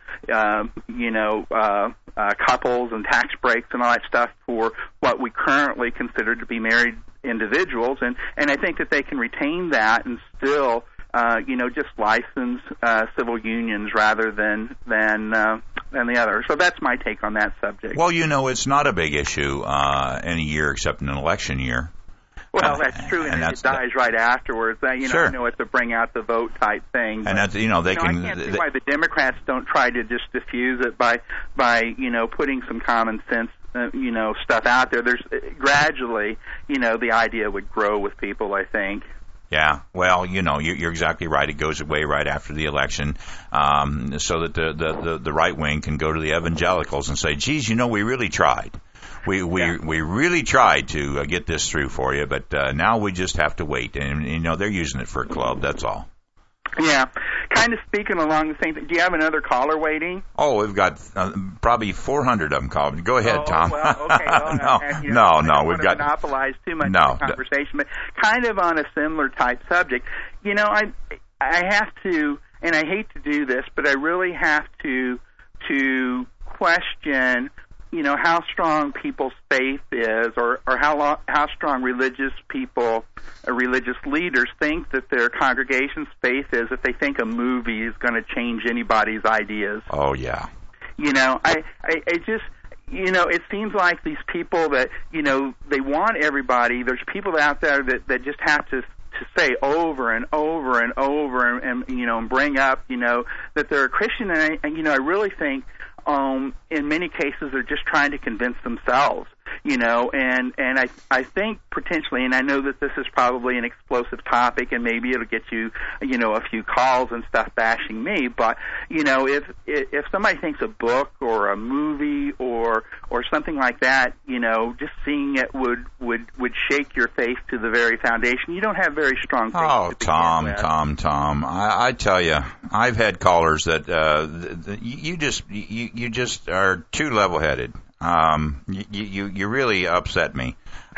couples and tax breaks and all that stuff for what we currently consider to be married individuals, and I think that they can retain that and still, just license civil unions rather than the other. So that's my take on that subject. Well, it's not a big issue any year except in an election year. Well, that's true, and it dies right afterwards. Sure. I know it's a bring out the vote type thing. And that's, they can. I can't see why the Democrats don't try to just diffuse it by putting some common sense, stuff out there. There's gradually, the idea would grow with people, I think. Yeah, well, you're exactly right. It goes away right after the election, so that the right wing can go to the evangelicals and say, "Geez, we really tried. We really tried to get this through for you, but now we just have to wait." And they're using it for a club. That's all. Yeah, kind of speaking along the same thing. Do you have another caller waiting? Oh, we've got probably 400 of them called. Go ahead, Tom. Well, okay. Well, no, we've got to monopolize too much of the conversation, but kind of on a similar type subject. I have to, and I hate to do this, but I really have to question. How strong people's faith is, or how strong religious people, religious leaders think that their congregation's faith is if they think a movie is going to change anybody's ideas. Oh, yeah. I just, it seems like these people that, they want everybody, there's people out there that just have to say over and over and over and bring up, that they're a Christian, and I really think in many cases they're just trying to convince themselves, and I think potentially, and I know that this is probably an explosive topic, and maybe it'll get you, a few calls and stuff bashing me, but, if somebody thinks a book or a movie or something like that, just seeing it would shake your faith to the very foundation, you don't have very strong faith. Oh, Tom, I tell you, I've had callers that you just are too level-headed. You really upset me.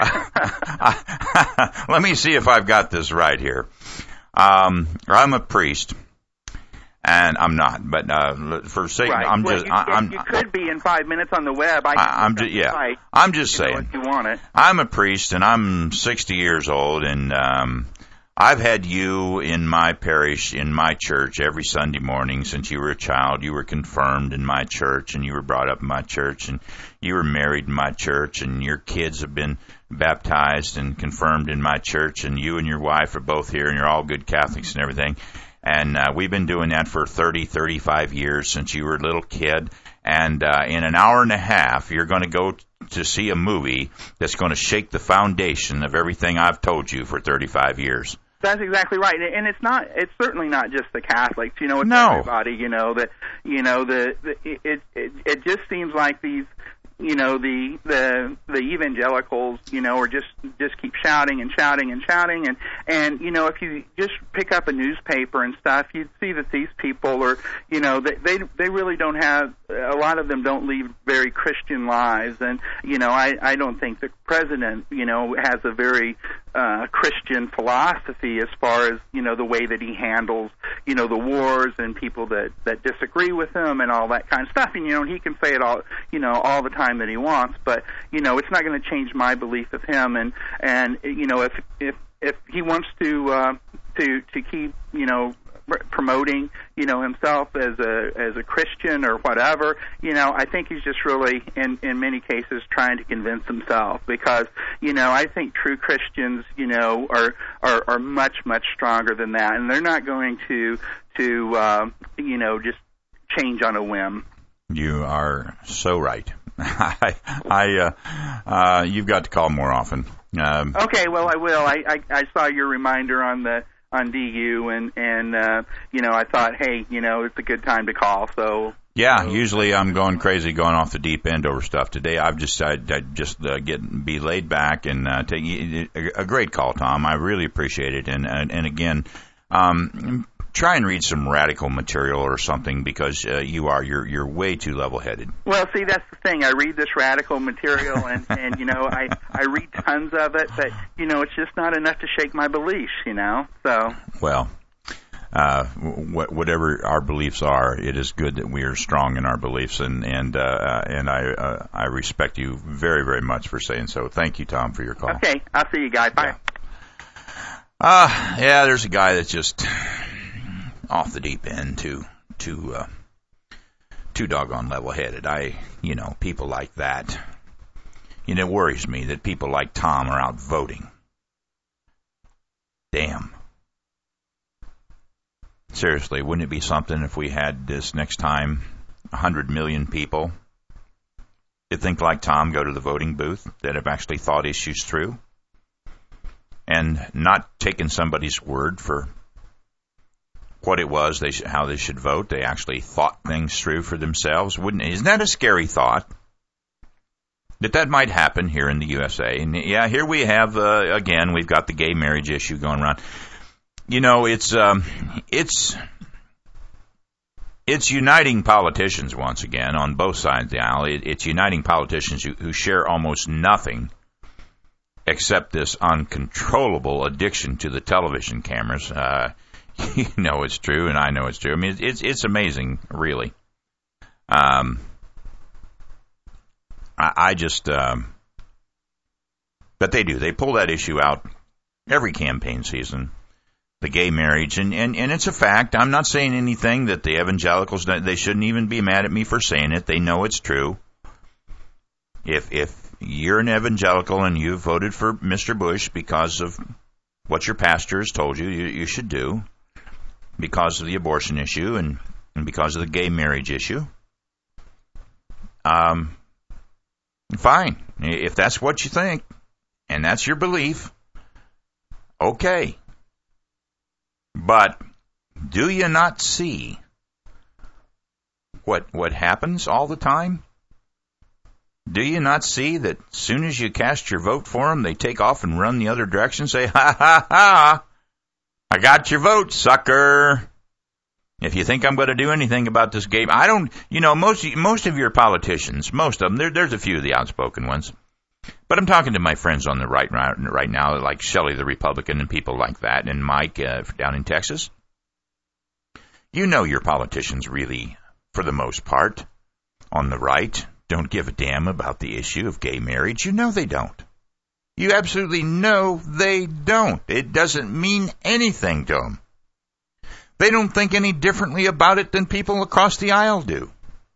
Let me see if I've got this right here. I'm a priest, and I'm not. But for sake, right. You could be in 5 minutes on the web. I'm just saying. If you want it. I'm a priest, and I'm 60 years old, and I've had you in my parish, in my church, every Sunday morning since you were a child. You were confirmed in my church, and you were brought up in my church, and you were married in my church, and your kids have been baptized and confirmed in my church, and you and your wife are both here, and you're all good Catholics and everything. And we've been doing that for 35 years since you were a little kid. And in an hour and a half, you're going to go to see a movie that's going to shake the foundation of everything I've told you for 35 years. That's exactly right, and it's certainly not just the Catholics. It's everybody. It just seems like these, the evangelicals, or just keep shouting and shouting and shouting, and if you just pick up a newspaper and stuff, you'd see that these people are, they really don't have, a lot of them don't lead very Christian lives, and I don't think the president, has a very Christian philosophy as far as, the way that he handles, the wars and people that disagree with him and all that kind of stuff. And, he can say it all, all the time that he wants, but, it's not going to change my belief of him. And if he wants to keep, promoting, himself as a Christian or whatever. I think he's just really, in many cases, trying to convince himself, because, I think true Christians, are much, much stronger than that, and they're not going to just change on a whim. You are so right. You've got to call more often. Okay, well, I will. I saw your reminder on DU, and I thought, hey, it's a good time to call. So yeah, usually I'm going crazy, going off the deep end over stuff. Today I've decided I'd just be laid back and take a great call, Tom. I really appreciate it, and again, try and read some radical material or something, because you're way too level-headed. Well, see, that's the thing. I read this radical material, and I read tons of it, but it's just not enough to shake my beliefs. So well, whatever our beliefs are, it is good that we are strong in our beliefs, and I respect you very, very much for saying so. Thank you, Tom, for your call. Okay, I'll see you guys. Bye. Yeah, there's a guy that's just off the deep end, too doggone level-headed. People like that. It worries me that people like Tom are out voting. Damn. Seriously, wouldn't it be something if we had this next time 100 million people that think like Tom go to the voting booth, that have actually thought issues through, and not taken somebody's word for what it was, how they should vote. They actually thought things through for themselves. Isn't that a scary thought? That might happen here in the USA. And yeah, here we have, again, we've got the gay marriage issue going around. It's uniting politicians once again on both sides of the aisle. It's uniting politicians who share almost nothing except this uncontrollable addiction to the television cameras. It's true, and I know it's true. I mean, it's amazing, really. But they do. They pull that issue out every campaign season, the gay marriage, and it's a fact. I'm not saying anything that the evangelicals, they shouldn't even be mad at me for saying it. They know it's true. If you're an evangelical and you voted for Mr. Bush because of what your pastor has told you should do, because of the abortion issue and because of the gay marriage issue, fine. If that's what you think and that's your belief, okay. But do you not see what happens all the time? Do you not see that as soon as you cast your vote for them, they take off and run the other direction, say, ha, ha, ha, I got your vote, sucker. If you think I'm going to do anything about this game, I don't, most of your politicians, most of them, there's a few of the outspoken ones, but I'm talking to my friends on the right now, like Shelley the Republican and people like that, and Mike down in Texas. Your politicians really, for the most part, on the right, don't give a damn about the issue of gay marriage. They don't. You absolutely know they don't. It doesn't mean anything to them. They don't think any differently about it than people across the aisle do.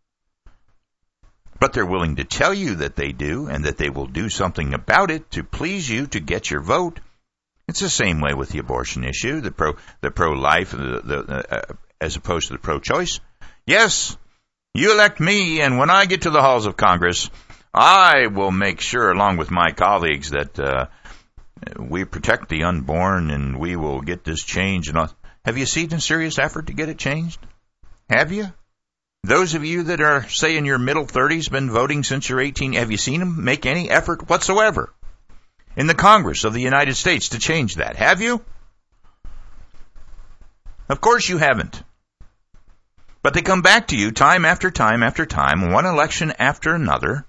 But they're willing to tell you that they do, and that they will do something about it to please you, to get your vote. It's the same way with the abortion issue, the pro-life, as opposed to the pro-choice. Yes, you elect me, and when I get to the halls of Congress, I will make sure, along with my colleagues, that we protect the unborn, and we will get this changed. And all. Have you seen a serious effort to get it changed? Have you? Those of you that are, say, in your middle 30s, been voting since you're 18, have you seen them make any effort whatsoever in the Congress of the United States to change that? Have you? Of course you haven't. But they come back to you time after time after time, one election after another,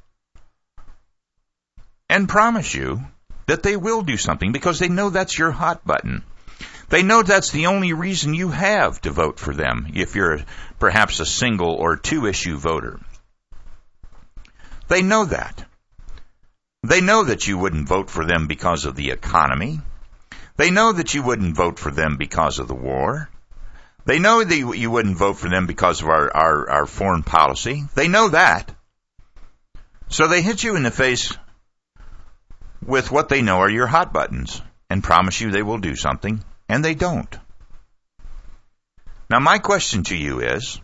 and promise you that they will do something because they know that's your hot button. They know that's the only reason you have to vote for them if you're perhaps a single or two-issue voter. They know that. They know that you wouldn't vote for them because of the economy. They know that you wouldn't vote for them because of the war. They know that you wouldn't vote for them because of our foreign policy. They know that. So they hit you in the face with what they know are your hot buttons and promise you they will do something, and they don't. Now, my question to you is,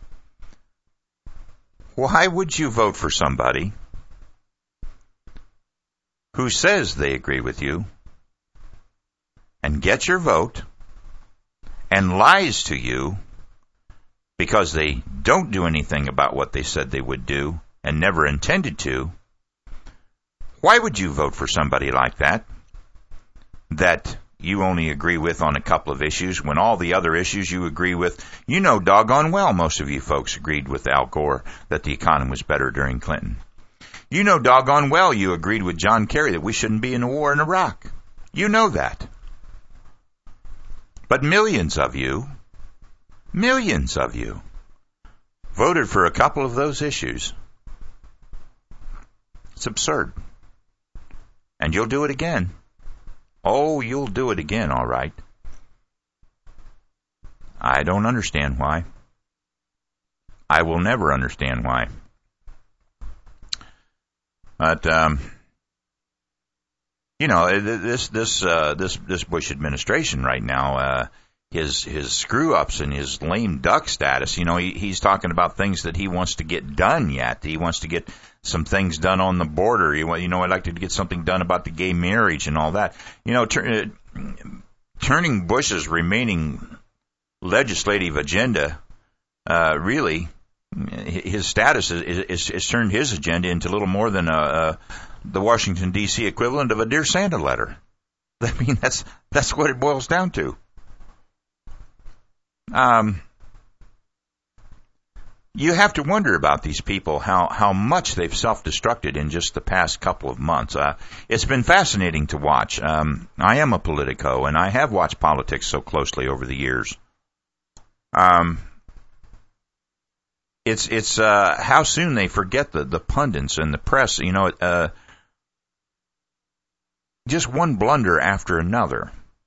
why would you vote for somebody who says they agree with you and gets your vote and lies to you because they don't do anything about what they said they would do and never intended to? Why would you vote for somebody like that you only agree with on a couple of issues when all the other issues you agree with? You know doggone well most of you folks agreed with Al Gore that the economy was better during Clinton. You know doggone well you agreed with John Kerry that we shouldn't be in a war in Iraq. You know that. But millions of you voted for a couple of those issues. It's absurd. And you'll do it again. Oh, you'll do it again, all right. I don't understand why. I will never understand why. But this Bush administration right now, his screw ups and his lame duck status. He's talking about things that he wants to get done yet. He wants to get some things done on the border. I'd like to get something done about the gay marriage and all that. Turning Bush's remaining legislative agenda, really, his status is turned his agenda into little more than the Washington, D.C. equivalent of a Dear Santa letter. I mean, that's what it boils down to. You have to wonder about these people, how much they've self-destructed in just the past couple of months. It's been fascinating to watch. I am a politico, and I have watched politics so closely over the years. It's how soon they forget the pundits and the press. Just one blunder after another.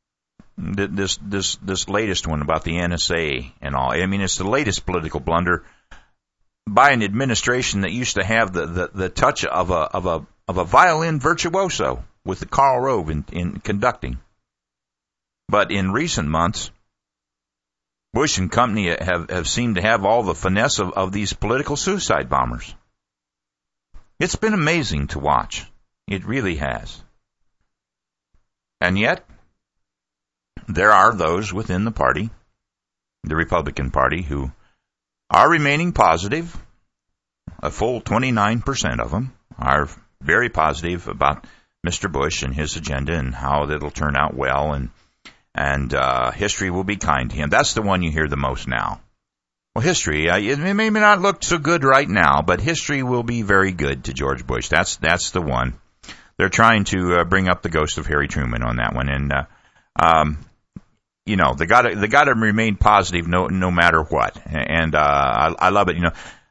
This latest one about the NSA and all. I mean, it's the latest political blunder by an administration that used to have the touch of a violin virtuoso with the Karl Rove in conducting. But in recent months, Bush and company have seemed to have all the finesse of these political suicide bombers. It's been amazing to watch. It really has. And yet, there are those within the party, the Republican Party, who are remaining positive. A full 29% of them are very positive about Mr. Bush and his agenda and how it'll turn out well, and history will be kind to him. That's the one you hear the most now. Well, history, it may not look so good right now, but history will be very good to George Bush. That's the one. They're trying to bring up the ghost of Harry Truman on that one, and they got to remain positive no matter what. And I love it.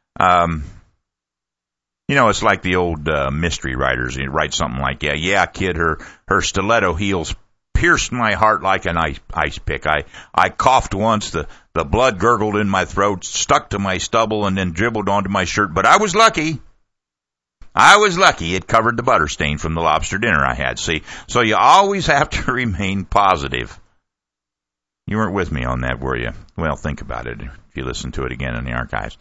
It's like the old mystery writers. You write something like, yeah, kid, her stiletto heels pierced my heart like an ice pick. I coughed once, the blood gurgled in my throat, stuck to my stubble, and then dribbled onto my shirt. But I was lucky. It covered the butter stain from the lobster dinner I had. See, so you always have to remain positive. You weren't with me on that, were you? Well, think about it if you listen to it again in the archives.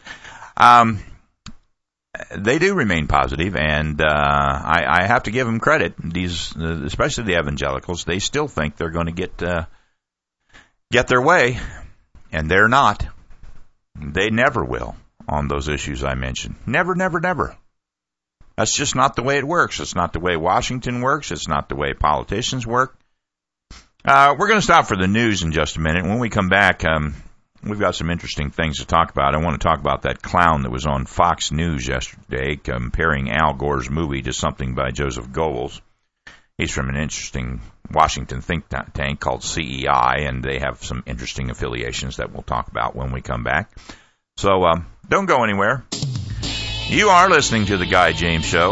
They do remain positive, and I have to give them credit. These, especially the evangelicals, they still think they're going to get their way, and they're not. They never will on those issues I mentioned. Never, never, never. That's just not the way it works. It's not the way Washington works. It's not the way politicians work. We're going to stop for the news in just a minute. When we come back, we've got some interesting things to talk about. I want to talk about that clown that was on Fox News yesterday comparing Al Gore's movie to something by Joseph Goebbels. He's from an interesting Washington think tank called CEI, and they have some interesting affiliations that we'll talk about when we come back. So don't go anywhere. You are listening to The Guy James Show.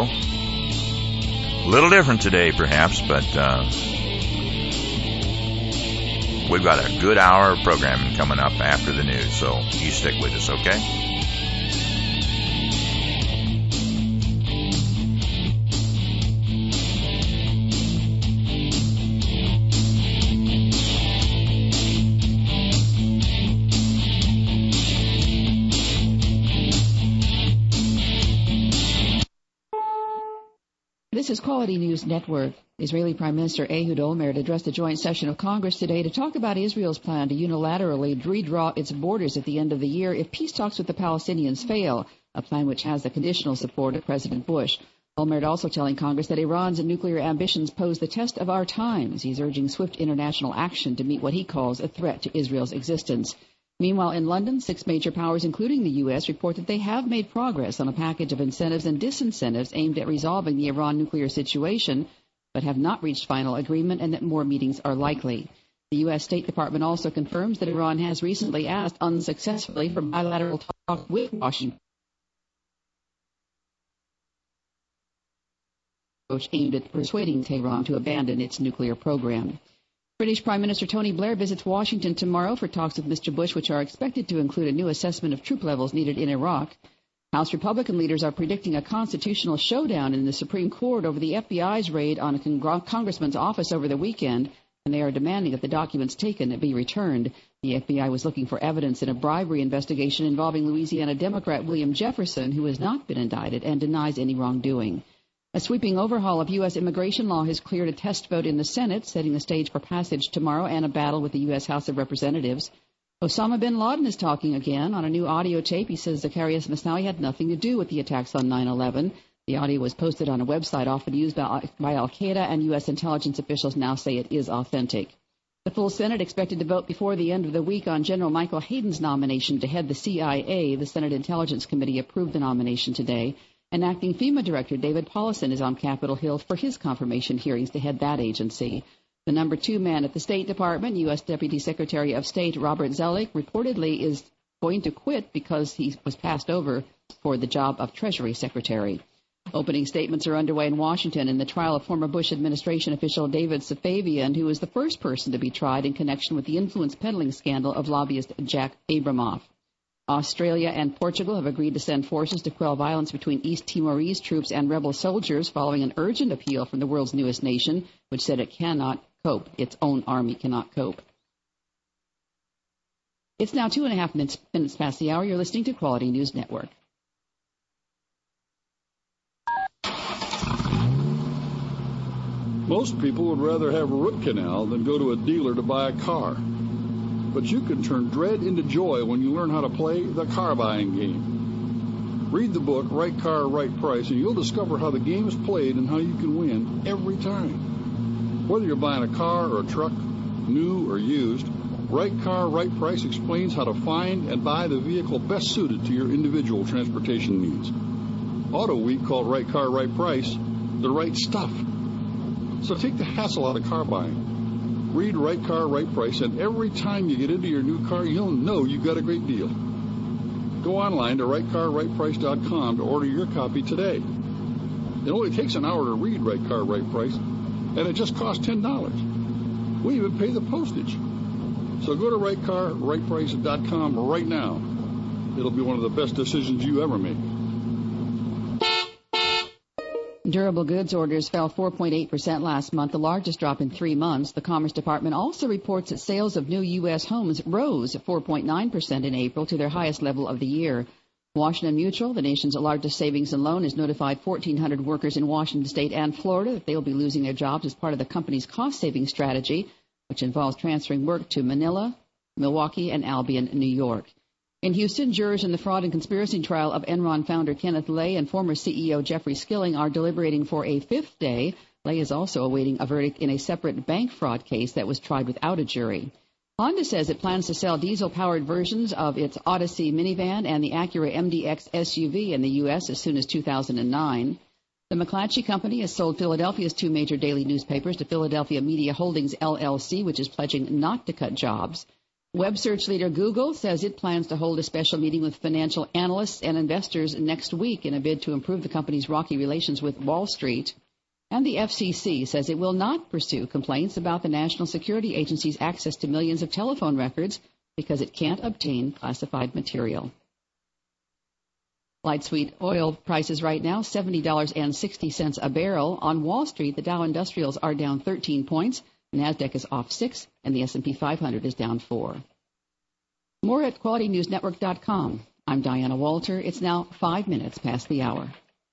A little different today, perhaps, but We've got a good hour of programming coming up after the news, so you stick with us, okay? This is Quality News Network. Israeli Prime Minister Ehud Olmert addressed the joint session of Congress today to talk about Israel's plan to unilaterally redraw its borders at the end of the year if peace talks with the Palestinians fail, a plan which has the conditional support of President Bush. Olmert also telling Congress that Iran's nuclear ambitions pose the test of our times. He's urging swift international action to meet what he calls a threat to Israel's existence. Meanwhile, in London, 6 major powers, including the U.S., report that they have made progress on a package of incentives and disincentives aimed at resolving the Iran nuclear situation, but have not reached final agreement and that more meetings are likely. The U.S. State Department also confirms that Iran has recently asked unsuccessfully for bilateral talks with Washington, aimed at persuading Tehran to abandon its nuclear program. British Prime Minister Tony Blair visits Washington tomorrow for talks with Mr. Bush, which are expected to include a new assessment of troop levels needed in Iraq. House Republican leaders are predicting a constitutional showdown in the Supreme Court over the FBI's raid on a congressman's office over the weekend, and they are demanding that the documents taken be returned. The FBI was looking for evidence in a bribery investigation involving Louisiana Democrat William Jefferson, who has not been indicted and denies any wrongdoing. A sweeping overhaul of U.S. immigration law has cleared a test vote in the Senate, setting the stage for passage tomorrow and a battle with the U.S. House of Representatives. Osama bin Laden is talking again. On a new audio tape, he says Zacarias Masnawi had nothing to do with the attacks on 9/11. The audio was posted on a website often used by al-Qaeda, and U.S. intelligence officials now say it is authentic. The full Senate expected to vote before the end of the week on General Michael Hayden's nomination to head the CIA. The Senate Intelligence Committee approved the nomination today. And acting FEMA Director David Paulson is on Capitol Hill for his confirmation hearings to head that agency. The number 2 man at the State Department, U.S. Deputy Secretary of State Robert Zoellick, reportedly is going to quit because he was passed over for the job of Treasury Secretary. Opening statements are underway in Washington in the trial of former Bush administration official David Safavian, who was the first person to be tried in connection with the influence peddling scandal of lobbyist Jack Abramoff. Australia and Portugal have agreed to send forces to quell violence between East Timorese troops and rebel soldiers following an urgent appeal from the world's newest nation, which said it cannot cope. Its own army cannot cope. It's now 2.5 minutes past the hour. You're listening to Quality News Network. Most people would rather have a root canal than go to a dealer to buy a car. But you can turn dread into joy when you learn how to play the car buying game. Read the book, Right Car, Right Price, and you'll discover how the game is played and how you can win every time. Whether you're buying a car or a truck, new or used, Right Car, Right Price explains how to find and buy the vehicle best suited to your individual transportation needs. Auto Week called Right Car, Right Price the right stuff. So take the hassle out of car buying. Read Right Car, Right Price, and every time you get into your new car, you'll know you got a great deal. Go online to rightcarrightprice.com to order your copy today. It only takes an hour to read Right Car, Right Price, and it just costs $10. We even pay the postage. So go to rightcarrightprice.com right now. It'll be one of the best decisions you ever make. Durable goods orders fell 4.8% last month, the largest drop in 3 months. The Commerce Department also reports that sales of new U.S. homes rose 4.9% in April to their highest level of the year. Washington Mutual, the nation's largest savings and loan, has notified 1,400 workers in Washington State and Florida that they will be losing their jobs as part of the company's cost-saving strategy, which involves transferring work to Manila, Milwaukee, and Albion, New York. In Houston, jurors in the fraud and conspiracy trial of Enron founder Kenneth Lay and former CEO Jeffrey Skilling are deliberating for a 5th day. Lay is also awaiting a verdict in a separate bank fraud case that was tried without a jury. Honda says it plans to sell diesel-powered versions of its Odyssey minivan and the Acura MDX SUV in the U.S. as soon as 2009. The McClatchy Company has sold Philadelphia's 2 major daily newspapers to Philadelphia Media Holdings, LLC, which is pledging not to cut jobs. Web search leader Google says it plans to hold a special meeting with financial analysts and investors next week in a bid to improve the company's rocky relations with Wall Street. And the FCC says it will not pursue complaints about the National Security Agency's access to millions of telephone records because it can't obtain classified material. Light sweet oil prices right now, $70.60 a barrel. On Wall Street, the Dow Industrials are down 13 points. NASDAQ is off 6, and the S&P 500 is down 4. More at QualityNewsNetwork.com. I'm Diana Walter. It's now 5 minutes past the hour.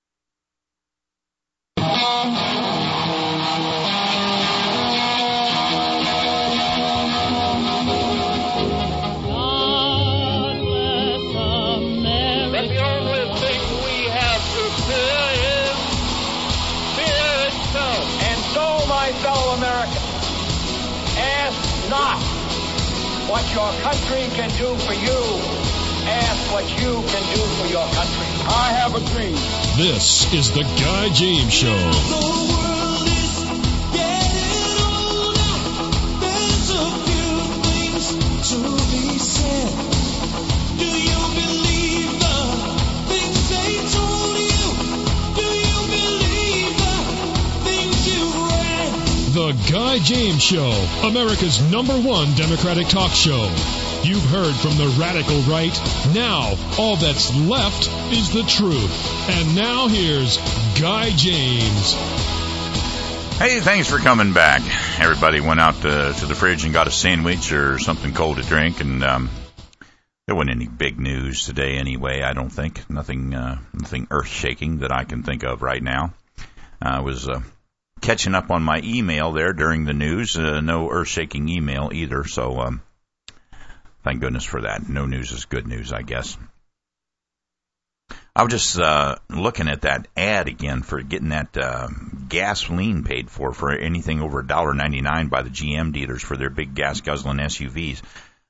Fellow Americans, ask not what your country can do for you. Ask what you can do for your country. I have a dream. This is the Guy James Show. The world is getting older. There's a few things to be said. Do you believe the things they told you? Do you believe the things you read? The Guy James Show, America's #1 Democratic talk show. You've heard from the radical right. Now, all that's left is the truth. And now here's Guy James. Hey, thanks for coming back. Everybody went out to the fridge and got a sandwich or something cold to drink, and there wasn't any big news today anyway, I don't think. Nothing earth-shaking that I can think of right now. I was catching up on my email there during the news. No earth-shaking email either, so thank goodness for that. No news is good news, I guess. I was just looking at that ad again for getting that gasoline paid for anything over $1.99 by the GM dealers for their big gas-guzzling SUVs.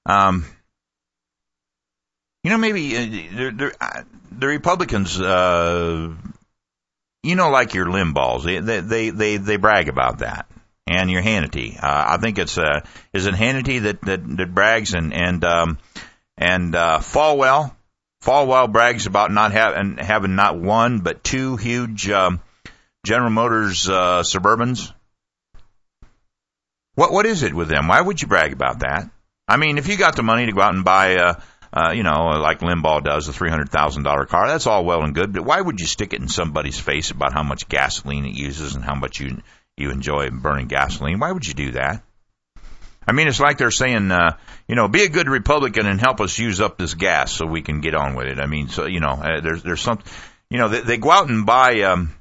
Maybe the Republicans, like your Limbaughs, they brag about that. And your Hannity, I think is it Hannity that brags and Falwell. Falwell brags about not having not one but two huge General Motors Suburbans. What is it with them? Why would you brag about that? I mean, if you got the money to go out and buy like Limbaugh does, a $300,000 car, that's all well and good. But why would you stick it in somebody's face about how much gasoline it uses and how much you enjoy burning gasoline? Why would you do that? I mean, it's like they're saying, be a good Republican and help us use up this gas so we can get on with it. I mean, so, there's some, they go out and buy an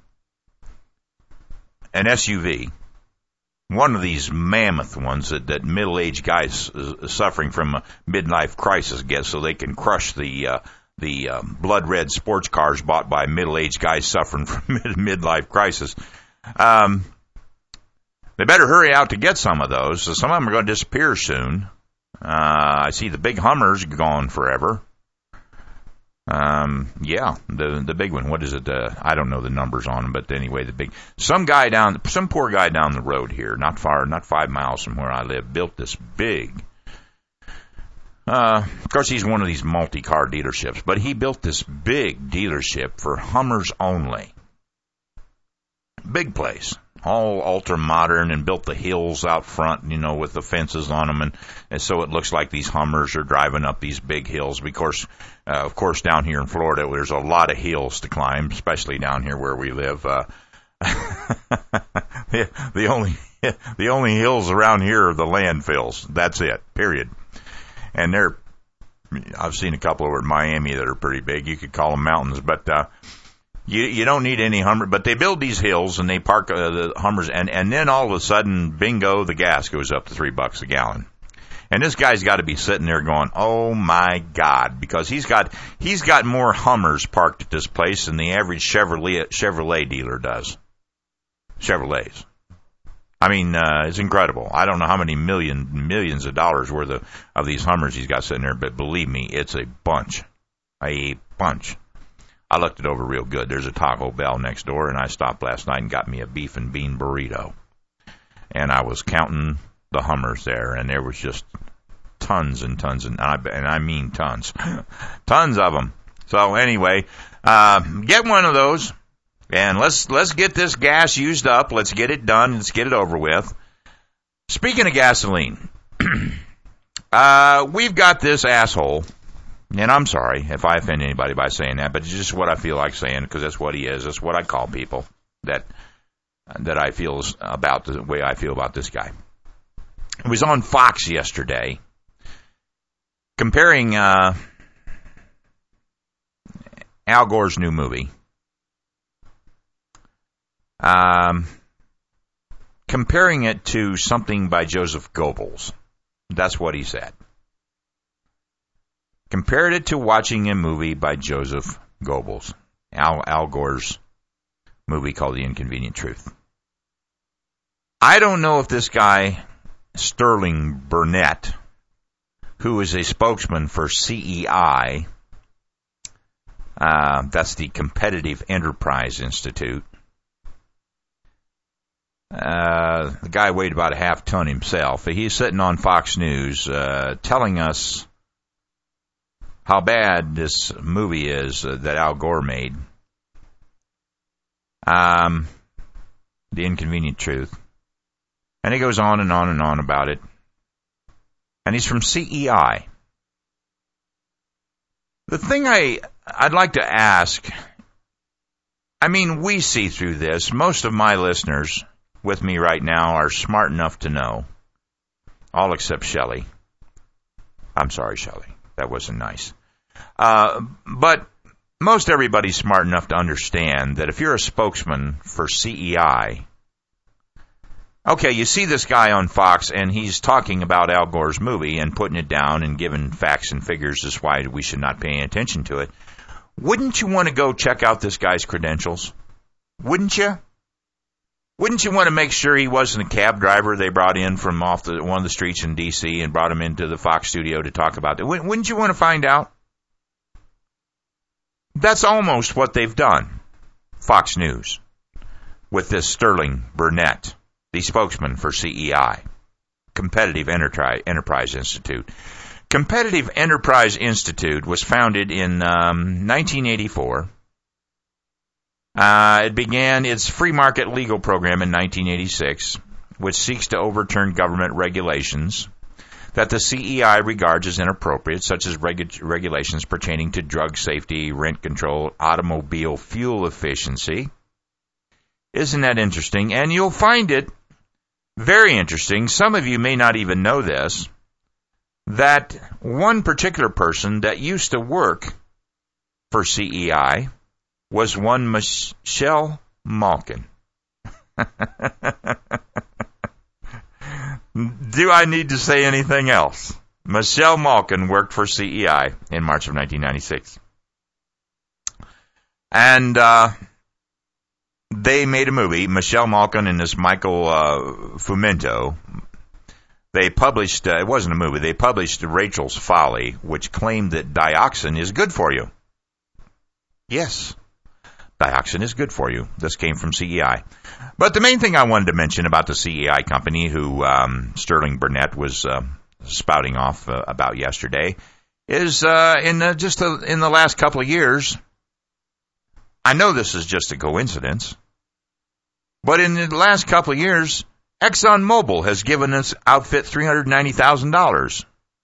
SUV, one of these mammoth ones that middle-aged guys suffering from a midlife crisis get so they can crush the blood-red sports cars bought by middle-aged guys suffering from midlife crisis. They better hurry out to get some of those. So some of them are going to disappear soon. I see the big Hummers gone forever. The big one. What is it? I don't know the numbers on them, but anyway, some poor guy down the road here, not 5 miles from where I live, built this big. Of course, he's one of these multi-car dealerships, but he built this big dealership for Hummers only. Big place. All ultra-modern, and built the hills out front, with the fences on them, and so it looks like these Hummers are driving up these big hills. Because, of course, down here in Florida, there's a lot of hills to climb, especially down here where we live. The only hills around here are the landfills. That's it, period. And I've seen a couple over in Miami that are pretty big. You could call them mountains, but You don't need any Hummer, but they build these hills and they park the Hummers, and then all of a sudden, bingo, the gas goes up to $3 a gallon. And this guy's got to be sitting there going, "Oh my God," because he's got more Hummers parked at this place than the average Chevrolet dealer does. Chevrolets. I mean, it's incredible. I don't know how many millions of dollars worth of these Hummers he's got sitting there, but believe me, it's a bunch. A bunch. I looked it over real good. There's a Taco Bell next door, and I stopped last night and got me a beef and bean burrito. And I was counting the Hummers there, and there was just tons and tons, and I mean tons. Tons of them. So anyway, get one of those. And let's get this gas used up. Let's get it done. Let's get it over with. Speaking of gasoline, we've got this asshole, and I'm sorry if I offend anybody by saying that, but it's just what I feel like saying because that's what he is. That's what I call people that I feel about the way I feel about this guy. It was on Fox yesterday comparing Al Gore's new movie. Comparing it to something by Joseph Goebbels. That's what he said. Compared it to watching a movie by Joseph Goebbels. Al Gore's movie called The Inconvenient Truth. I don't know if this guy, Sterling Burnett, who is a spokesman for CEI, that's the Competitive Enterprise Institute. The guy weighed about a half ton himself. He's sitting on Fox News telling us how bad this movie is that Al Gore made. The Inconvenient Truth. And he goes on and on and on about it. And he's from CEI. The thing I'd like to ask, I mean, we see through this. Most of my listeners with me right now are smart enough to know, all except Shelley. I'm sorry, Shelley. That wasn't nice. But most everybody's smart enough to understand that if you're a spokesman for CEI, okay, you see this guy on Fox, and he's talking about Al Gore's movie and putting it down and giving facts and figures as why we should not pay attention to it. Wouldn't you want to go check out this guy's credentials? Wouldn't you? Wouldn't you want to make sure he wasn't a cab driver they brought in from off one of the streets in D.C. and brought him into the Fox studio to talk about it? Wouldn't you want to find out? That's almost what they've done, Fox News, with this Sterling Burnett, the spokesman for CEI, Competitive Enterprise Institute. Competitive Enterprise Institute was founded in 1984. It began its free market legal program in 1986, which seeks to overturn government regulations that the CEI regards as inappropriate, such as regulations pertaining to drug safety, rent control, automobile fuel efficiency. Isn't that interesting? And you'll find it very interesting. Some of you may not even know this, that one particular person that used to work for CEI was one Michelle Malkin. Do I need to say anything else? Michelle Malkin worked for CEI in March of 1996. And they made a movie, Michelle Malkin and this Michael Fumento. They published, it wasn't a movie, they published Rachel's Folly, which claimed that dioxin is good for you. Yes. Dioxin is good for you. This came from CEI. But the main thing I wanted to mention about the CEI company, who Sterling Burnett was spouting off about yesterday, is in the last couple of years, I know this is just a coincidence, but in the last couple of years, ExxonMobil has given this outfit $390,000.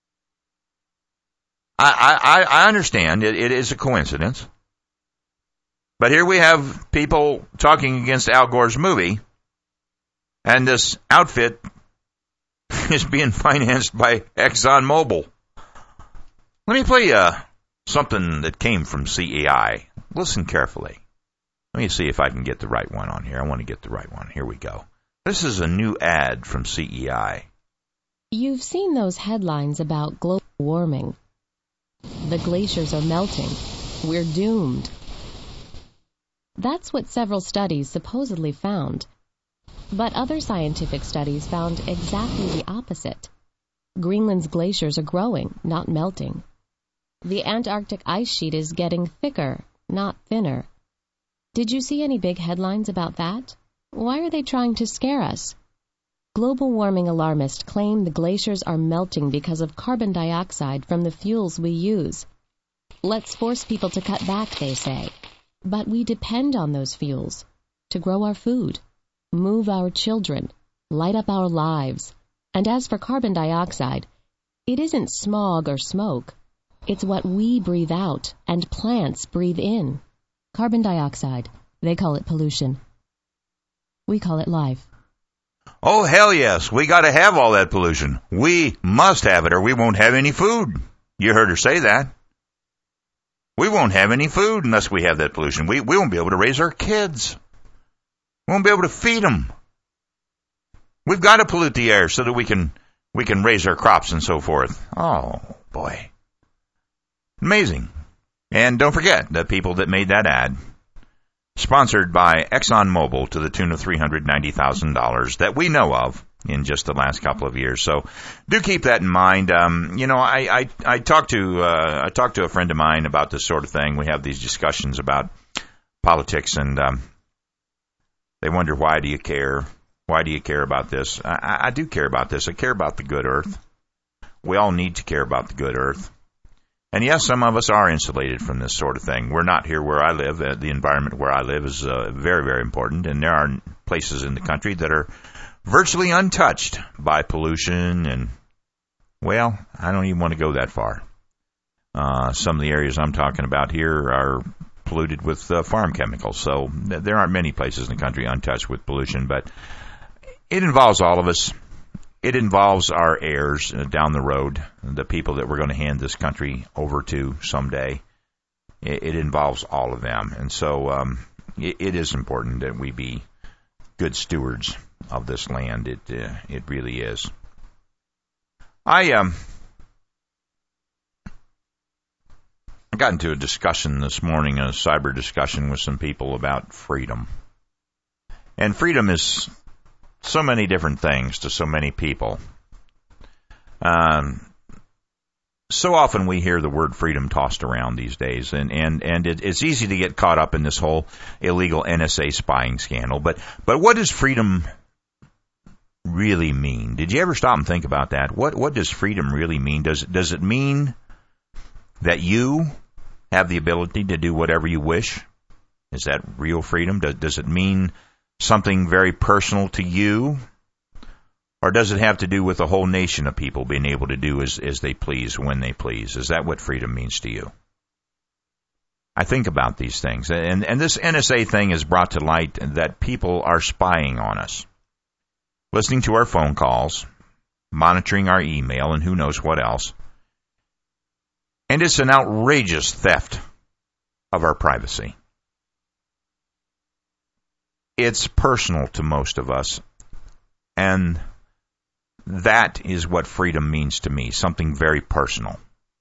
I understand it is a coincidence. But here we have people talking against Al Gore's movie, and this outfit is being financed by ExxonMobil. Let me play something that came from CEI. Listen carefully. Let me see if I can get the right one on here. I want to get the right one. Here we go. This is a new ad from CEI. You've seen those headlines about global warming. The glaciers are melting. We're doomed. That's what several studies supposedly found. But other scientific studies found exactly the opposite. Greenland's glaciers are growing, not melting. The Antarctic ice sheet is getting thicker, not thinner. Did you see any big headlines about that? Why are they trying to scare us? Global warming alarmists claim the glaciers are melting because of carbon dioxide from the fuels we use. Let's force people to cut back, they say. But we depend on those fuels to grow our food, move our children, light up our lives. And as for carbon dioxide, it isn't smog or smoke. It's what we breathe out and plants breathe in. Carbon dioxide. They call it pollution. We call it life. Oh, hell yes. We got to have all that pollution. We must have it or we won't have any food. You heard her say that. We won't have any food unless we have that pollution. We won't be able to raise our kids. We won't be able to feed them. We've got to pollute the air so that we can raise our crops and so forth. Oh, boy. Amazing. And don't forget the people that made that ad. Sponsored by ExxonMobil to the tune of $390,000 that we know of in just the last couple of years. So do keep that in mind. I talked to a friend of mine about this sort of thing. We have these discussions about politics, and they wonder, why do you care? Why do you care about this? I do care about this. I care about the good earth. We all need to care about the good earth. And yes, some of us are insulated from this sort of thing. We're not here where I live. The environment where I live is very, very important. And there are places in the country that are virtually untouched by pollution. And, well, I don't even want to go that far. Some of the areas I'm talking about here are polluted with farm chemicals. So there aren't many places in the country untouched with pollution. But it involves all of us. It involves our heirs down the road, the people that we're going to hand this country over to someday. It involves all of them. And so it is important that we be good stewards of this land. It really is. I got into a discussion this morning, a cyber discussion with some people about freedom. And freedom is so many different things to so many people. So often we hear the word freedom tossed around these days, and it's easy to get caught up in this whole illegal NSA spying scandal. But what does freedom really mean? Did you ever stop and think about that? What does freedom really mean? Does it mean that you have the ability to do whatever you wish? Is that real freedom? Does it mean something very personal to you? Or does it have to do with a whole nation of people being able to do as they please, when they please? Is that what freedom means to you? I think about these things. And this NSA thing has brought to light that people are spying on us, listening to our phone calls, monitoring our email, and who knows what else. And it's an outrageous theft of our privacy. It's personal to most of us, and that is what freedom means to me, something very personal.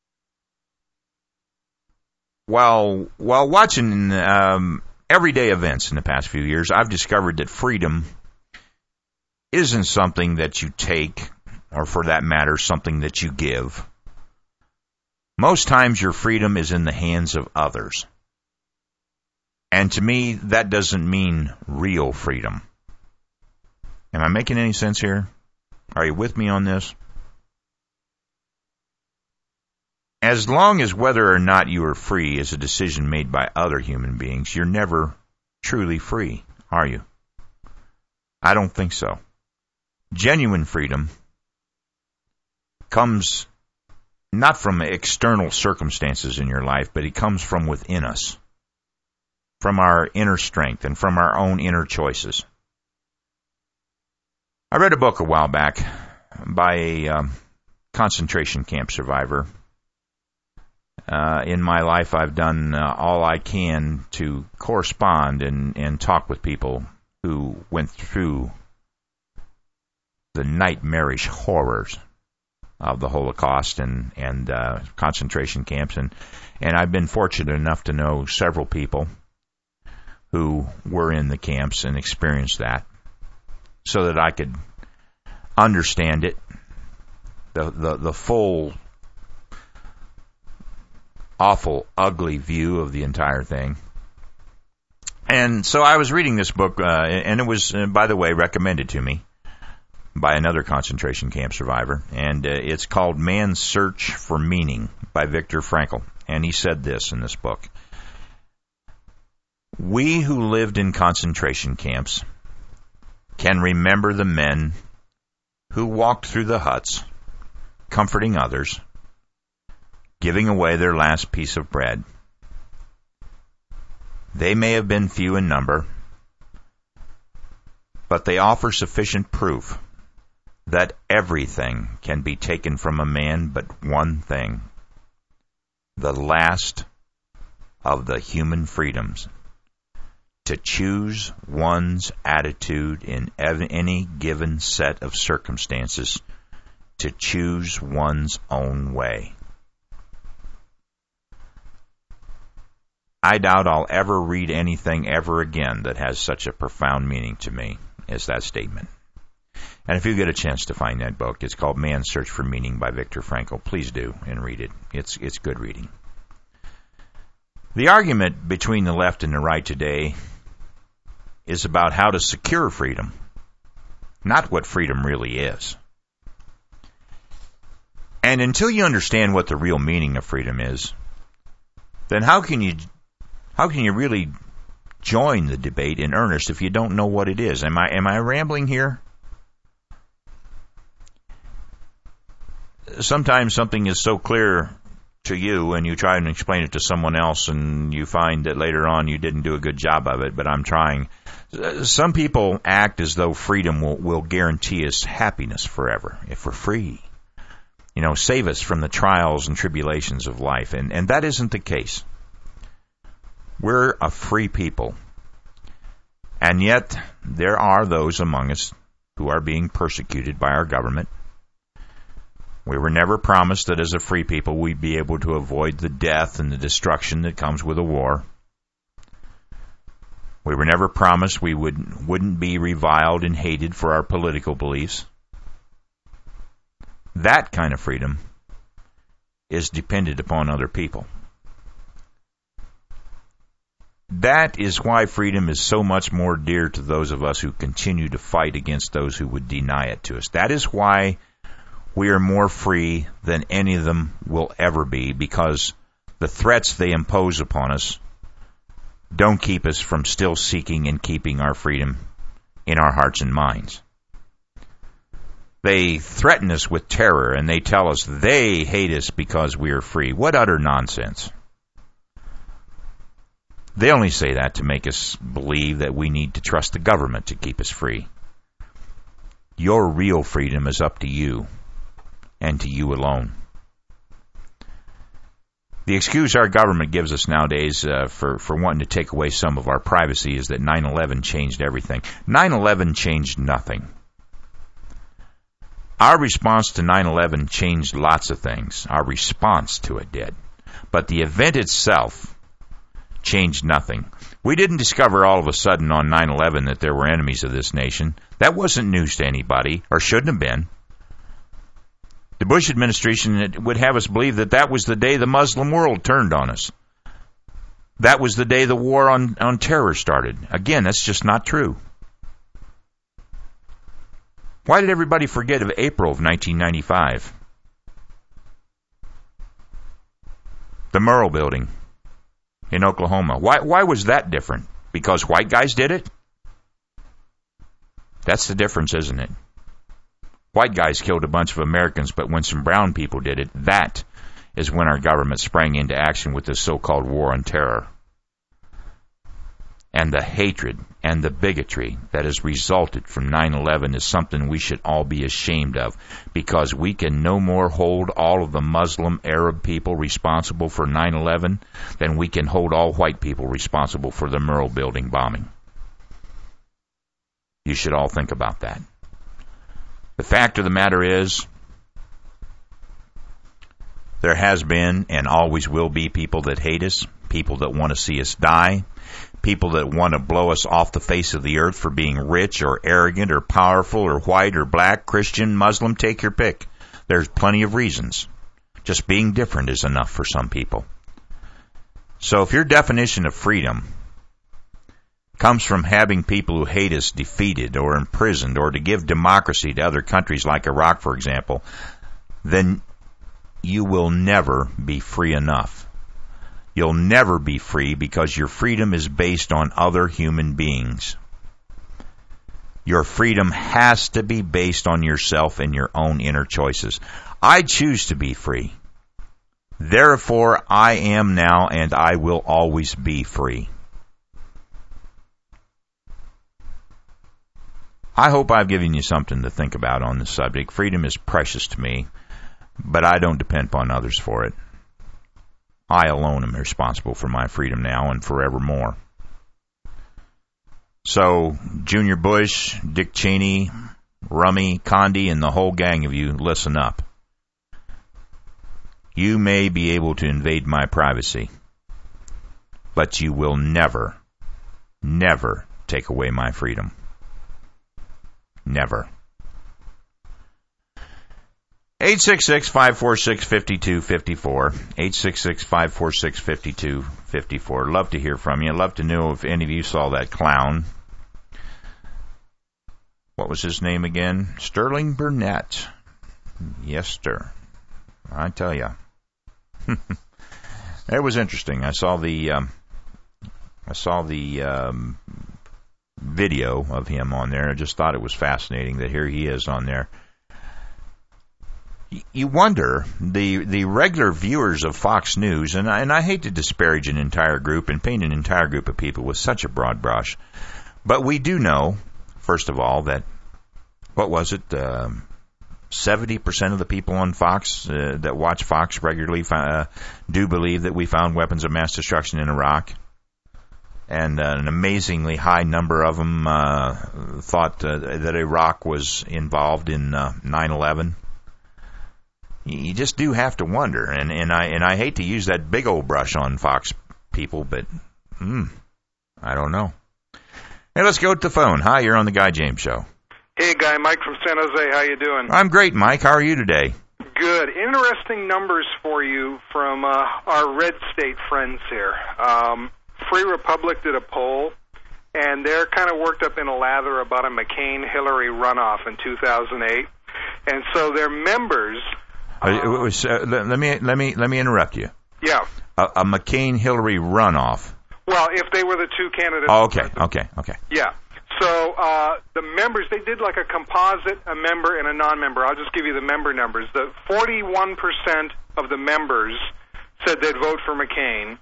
While watching everyday events in the past few years, I've discovered that freedom isn't something that you take, or for that matter, something that you give. Most times your freedom is in the hands of others. And to me, that doesn't mean real freedom. Am I making any sense here? Are you with me on this? As long as whether or not you are free is a decision made by other human beings, you're never truly free, are you? I don't think so. Genuine freedom comes not from external circumstances in your life, but it comes from within us, from our inner strength and from our own inner choices. I read a book a while back by a concentration camp survivor. In my life, I've done all I can to correspond and talk with people who went through the nightmarish horrors of the Holocaust and concentration camps. And I've been fortunate enough to know several people who were in the camps and experienced that, so that I could understand it, the full, awful, ugly view of the entire thing. And so I was reading this book, and it was, by the way, recommended to me by another concentration camp survivor, and it's called Man's Search for Meaning by Viktor Frankl. And he said this in this book: We who lived in concentration camps can remember the men who walked through the huts, comforting others, giving away their last piece of bread. They may have been few in number, but they offer sufficient proof that everything can be taken from a man but one thing, the last of the human freedoms, to choose one's attitude in any given set of circumstances, to choose one's own way. I doubt I'll ever read anything ever again that has such a profound meaning to me as that statement. And if you get a chance to find that book, it's called Man's Search for Meaning by Viktor Frankl. Please do and read it. It's good reading. The argument between the left and the right today is about how to secure freedom, not what freedom really is. And until you understand what the real meaning of freedom is, then how can you really join the debate in earnest if you don't know what it is? Am I rambling here? Sometimes something is so clear to you and you try and explain it to someone else and you find that later on you didn't do a good job of it, but I'm trying. Some people act as though freedom will guarantee us happiness forever if we're free. Save us from the trials and tribulations of life. And that isn't the case. We're a free people. And yet, there are those among us who are being persecuted by our government. We were never promised that as a free people we'd be able to avoid the death and the destruction that comes with a war. We were never promised we wouldn't be reviled and hated for our political beliefs. That kind of freedom is dependent upon other people. That is why freedom is so much more dear to those of us who continue to fight against those who would deny it to us. That is why we are more free than any of them will ever be, because the threats they impose upon us don't keep us from still seeking and keeping our freedom in our hearts and minds. They threaten us with terror and they tell us they hate us because we are free. What utter nonsense. They only say that to make us believe that we need to trust the government to keep us free. Your real freedom is up to you and to you alone. The excuse our government gives us nowadays for wanting to take away some of our privacy is that 9/11 changed everything. 9/11 changed nothing. Our response to 9/11 changed lots of things. Our response to it did. But the event itself changed nothing. We didn't discover all of a sudden on 9/11 that there were enemies of this nation. That wasn't news to anybody, or shouldn't have been. The Bush administration would have us believe that that was the day the Muslim world turned on us. That was the day the war on terror started. Again, that's just not true. Why did everybody forget of April of 1995? The Murrah Building in Oklahoma. Why was that different? Because white guys did it? That's the difference, isn't it? White guys killed a bunch of Americans, but when some brown people did it, that is when our government sprang into action with this so-called war on terror. And the hatred and the bigotry that has resulted from 9/11 is something we should all be ashamed of, because we can no more hold all of the Muslim Arab people responsible for 9/11 than we can hold all white people responsible for the Murrah Building bombing. You should all think about that. The fact of the matter is, there has been and always will be people that hate us, people that want to see us die, people that want to blow us off the face of the earth for being rich or arrogant or powerful or white or black, Christian, Muslim, take your pick. There's plenty of reasons. Just being different is enough for some people. So if your definition of freedom comes from having people who hate us defeated or imprisoned, or to give democracy to other countries like Iraq, for example, then you will never be free enough. You'll never be free because your freedom is based on other human beings. Your freedom has to be based on yourself and your own inner choices. I choose to be free. Therefore, I am now and I will always be free. I hope I've given you something to think about on this subject. Freedom is precious to me, but I don't depend upon others for it. I alone am responsible for my freedom now and forevermore. So, Junior Bush, Dick Cheney, Rummy, Condi, and the whole gang of you, listen up. You may be able to invade my privacy, but you will never, never take away my freedom. Never. 866-546-5254. 866-546-5254. Love to hear from you. Love to know if any of you saw that clown. What was his name again? Sterling Burnett. Yes, sir. I tell you. It was interesting. I saw the video of him on there. I just thought it was fascinating that here he is on there. You wonder, the regular viewers of Fox News, and I hate to disparage an entire group and paint an entire group of people with such a broad brush, but we do know, first of all, that, what was it, 70% of the people on Fox that watch Fox regularly do believe that we found weapons of mass destruction in Iraq. And an amazingly high number of them thought that Iraq was involved in 9/11. You just do have to wonder, and I hate to use that big old brush on Fox people, but I don't know. Hey, let's go to the phone. Hi, you're on the Guy James Show. Hey, Guy, Mike from San Jose. How you doing? I'm great, Mike. How are you today? Good. Interesting numbers for you from our red state friends here. Free Republic did a poll, and they're kind of worked up in a lather about a McCain-Hillary runoff in 2008, and so their members. Let me interrupt you. Yeah. A McCain-Hillary runoff. Well, if they were the two candidates. Oh, okay. Yeah. So the members, they did like a composite, a member, and a non-member. I'll just give you the member numbers. The 41% of the members said they'd vote for McCain.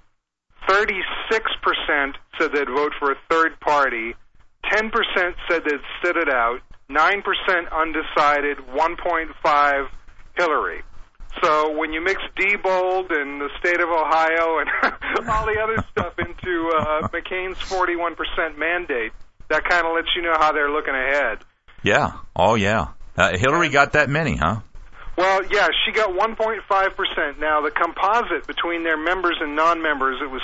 36% said they'd vote for a third party. 10% said they'd sit it out. 9% undecided. 1.5% Hillary. So when you mix Diebold and the state of Ohio and all the other stuff into McCain's 41% mandate, that kind of lets you know how they're looking ahead. Yeah. Oh, yeah. Hillary got that many, huh? Well, yeah, she got 1.5%. Now, the composite between their members and non-members, it was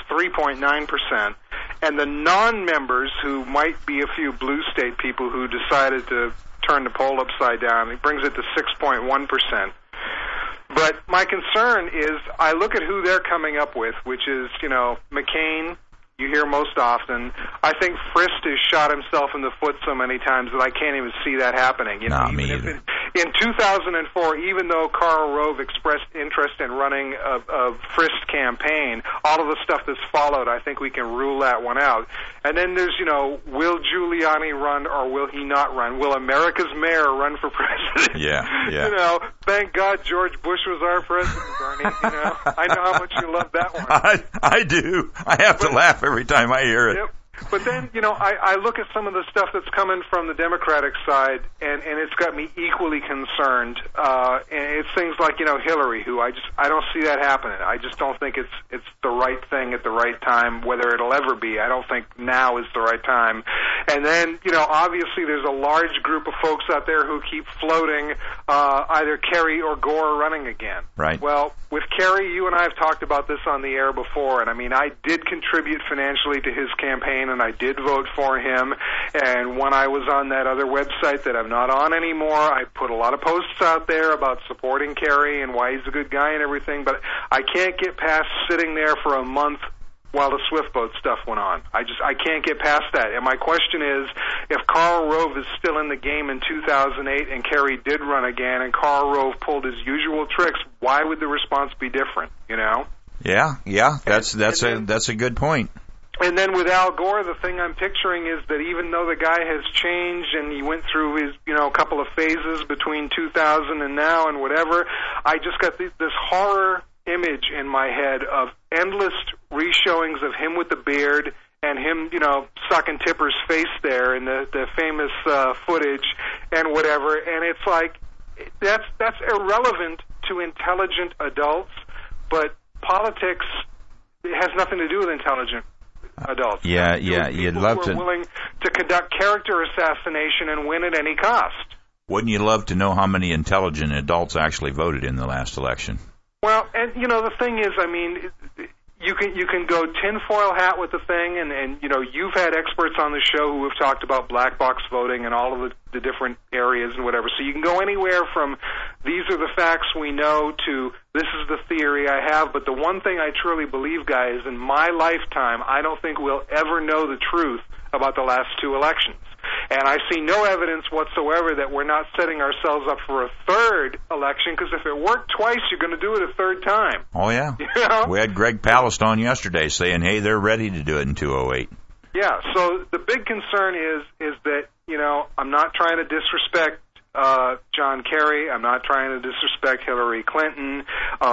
3.9%. And the non-members, who might be a few blue state people who decided to turn the poll upside down, it brings it to 6.1%. But my concern is I look at who they're coming up with, which is, McCain, you hear most often. I think Frist has shot himself in the foot so many times that I can't even see that happening. Not me either. In 2004, even though Karl Rove expressed interest in running a Frist campaign, all of the stuff that's followed, I think we can rule that one out. And then there's, will Giuliani run or will he not run? Will America's mayor run for president? Yeah. Thank God George Bush was our president, Bernie. I know how much you love that one. I do. I have to laugh every time I hear it. Yep. But then, I look at some of the stuff that's coming from the Democratic side, and it's got me equally concerned. And it's things like, Hillary, who I don't see that happening. I just don't think it's the right thing at the right time, whether it'll ever be. I don't think now is the right time. And then, obviously there's a large group of folks out there who keep floating either Kerry or Gore running again. Right. Well, with Kerry, you and I have talked about this on the air before, and I did contribute financially to his campaign, and I did vote for him. And when I was on that other website that I'm not on anymore, I put a lot of posts out there about supporting Kerry and why he's a good guy and everything, but I can't get past sitting there for a month while the Swift boat stuff went on. I can't get past that. And my question is, if Karl Rove is still in the game in 2008 and Kerry did run again and Karl Rove pulled his usual tricks, why would the response be different, Yeah, that's a good point. And then with Al Gore, the thing I'm picturing is that even though the guy has changed and he went through his, a couple of phases between 2000 and now and whatever, I just got this horror image in my head of endless reshowings of him with the beard and him, sucking Tipper's face there in the famous footage and whatever. And it's like, that's irrelevant to intelligent adults, but politics has nothing to do with intelligent adults. Yeah, you'd love to. Willing to conduct character assassination and win at any cost. Wouldn't you love to know how many intelligent adults actually voted in the last election? Well, and the thing is, I mean, you can go tinfoil hat with the thing, and you've had experts on the show who have talked about black box voting and all of the different areas and whatever. So you can go anywhere from these are the facts we know to this is the theory I have. But the one thing I truly believe, guys, in my lifetime, I don't think we'll ever know the truth about the last two elections. And I see no evidence whatsoever that we're not setting ourselves up for a third election, because if it worked twice, you're going to do it a third time. Oh, yeah. We had Greg Palast on yesterday saying, hey, they're ready to do it in 2008. Yeah, so the big concern is that, I'm not trying to disrespect John Kerry. I'm not trying to disrespect Hillary Clinton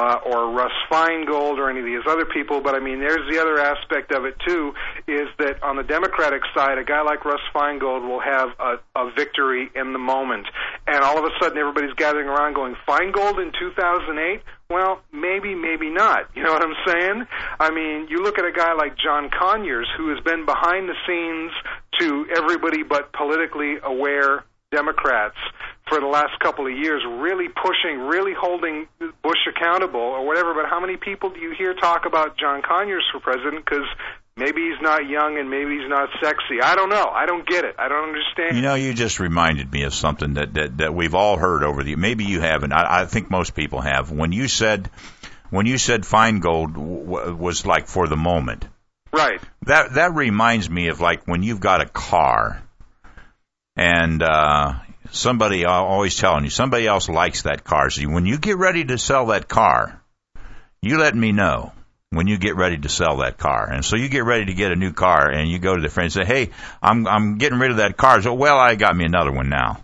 or Russ Feingold or any of these other people, but I mean, there's the other aspect of it too, is that on the Democratic side, a guy like Russ Feingold will have a victory in the moment, and all of a sudden everybody's gathering around going, Feingold in 2008? Well, maybe not. You know what I'm saying? I mean, you look at a guy like John Conyers, who has been behind the scenes to everybody but politically aware Democrats for the last couple of years, really pushing, really holding Bush accountable or whatever. But how many people do you hear talk about John Conyers for president? Because maybe he's not young and maybe he's not sexy. I don't know. I don't get it. I don't understand. You just reminded me of something that we've all heard over the. Maybe you haven't. I think most people have. When you said Feingold was like for the moment, right? That reminds me of like when you've got a car. And somebody always telling you, somebody else likes that car. So when you get ready to sell that car, you let me know when you get ready to sell that car. And so you get ready to get a new car, and you go to the friend and say, hey, I'm getting rid of that car. So, well, I got me another one now.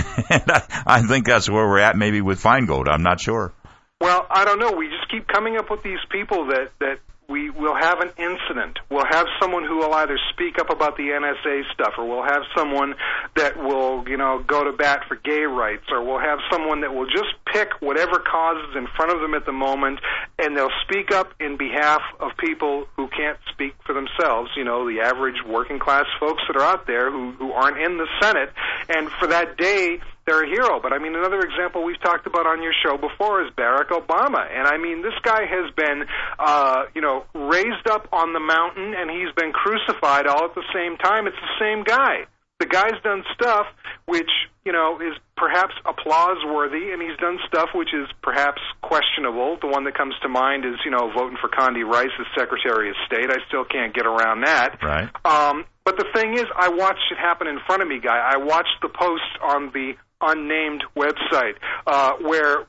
I think that's where we're at maybe with Feingold. I'm not sure. Well, I don't know. We just keep coming up with these people that we will have an incident. We'll have someone who will either speak up about the NSA stuff, or we'll have someone that will, go to bat for gay rights, or we'll have someone that will just pick whatever cause is in front of them at the moment, and they'll speak up in behalf of people who can't speak for themselves, the average working class folks that are out there who aren't in the Senate, and for that day, they're a hero. But I mean, another example we've talked about on your show before is Barack Obama. And I mean, this guy has been, raised up on the mountain, and he's been crucified all at the same time. It's the same guy. The guy's done stuff which, is perhaps applause-worthy, and he's done stuff which is perhaps questionable. The one that comes to mind is, voting for Condi Rice as Secretary of State. I still can't get around that. Right. But the thing is, I watched it happen in front of me, Guy. I watched the post on the unnamed website where,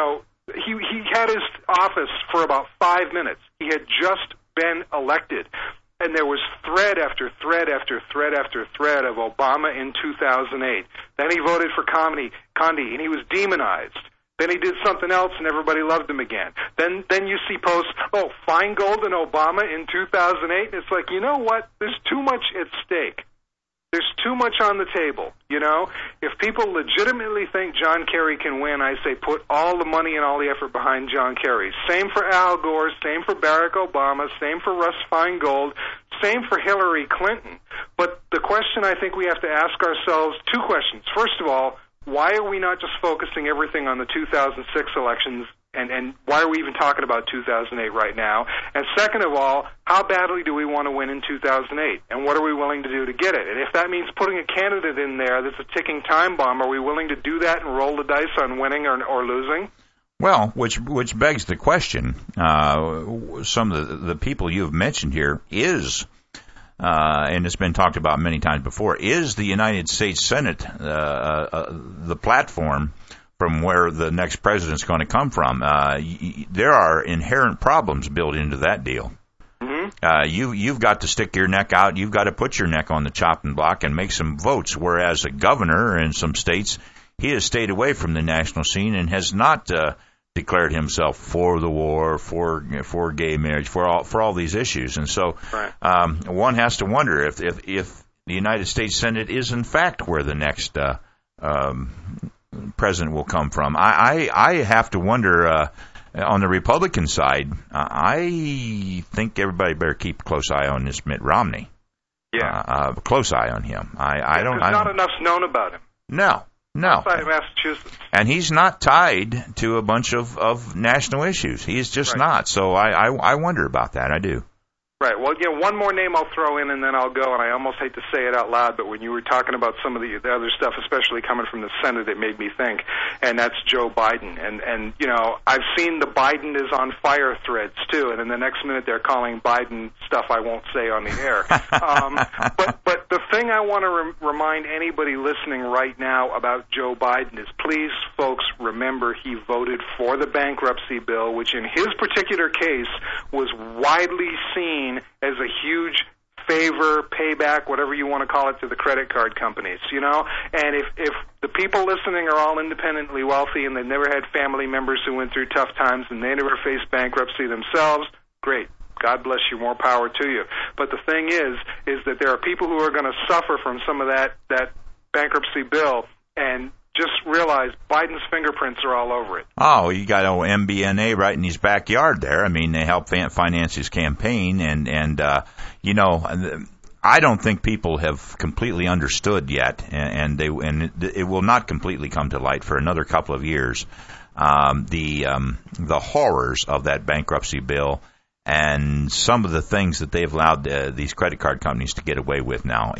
he had his office for about 5 minutes. He had just been elected. And there was thread after thread after thread after thread of Obama in 2008. Then he voted for Condi, and he was demonized. Then he did something else, and everybody loved him again. Then you see posts, Feingold and Obama in 2008. It's like, you know what? There's too much at stake. There's too much on the table, If people legitimately think John Kerry can win, I say put all the money and all the effort behind John Kerry. Same for Al Gore, same for Barack Obama, same for Russ Feingold, same for Hillary Clinton. But the question I think we have to ask ourselves, two questions. First of all, why are we not just focusing everything on the 2006 elections, and why are we even talking about 2008 right now? And second of all, how badly do we want to win in 2008? And what are we willing to do to get it? And if that means putting a candidate in there that's a ticking time bomb, are we willing to do that and roll the dice on winning or losing? Well, which begs the question, some of the people you've mentioned here is, and it's been talked about many times before, is the United States Senate the platform from where the next president's going to come from. There are inherent problems built into that deal. You've got to stick your neck out. You've got to put your neck on the chopping block and make some votes. Whereas a governor in some states, he has stayed away from the national scene and has not declared himself for the war, for gay marriage, for all these issues. And so one has to wonder if the United States Senate is in fact where the next president will come from. I have to wonder. On the Republican side, I think everybody better keep a close eye on this Mitt Romney. Yeah, close eye on him. I don't. Not enough's known about him. No. Outside of Massachusetts, and he's not tied to a bunch of national issues. He's just not. So I wonder about that. I do. Right. Well, one more name I'll throw in, and then I'll go. And I almost hate to say it out loud, but when you were talking about some of the other stuff, especially coming from the Senate, it made me think. And that's Joe Biden. And I've seen the Biden is on fire threads too. And in the next minute, they're calling Biden stuff I won't say on the air. But the thing I want to remind anybody listening right now about Joe Biden is, please, folks, remember he voted for the bankruptcy bill, which in his particular case was widely seen as a huge favor, payback, whatever you want to call it, to the credit card companies, And if the people listening are all independently wealthy and they've never had family members who went through tough times and they never faced bankruptcy themselves, great. God bless you, more power to you. But the thing is that there are people who are going to suffer from some of that bankruptcy bill, and just realize Biden's fingerprints are all over it. Oh, you got MBNA right in his backyard there. I mean, they help finance his campaign, and I don't think people have completely understood yet, and it will not completely come to light for another couple of years. The horrors of that bankruptcy bill and some of the things that they've allowed these credit card companies to get away with now.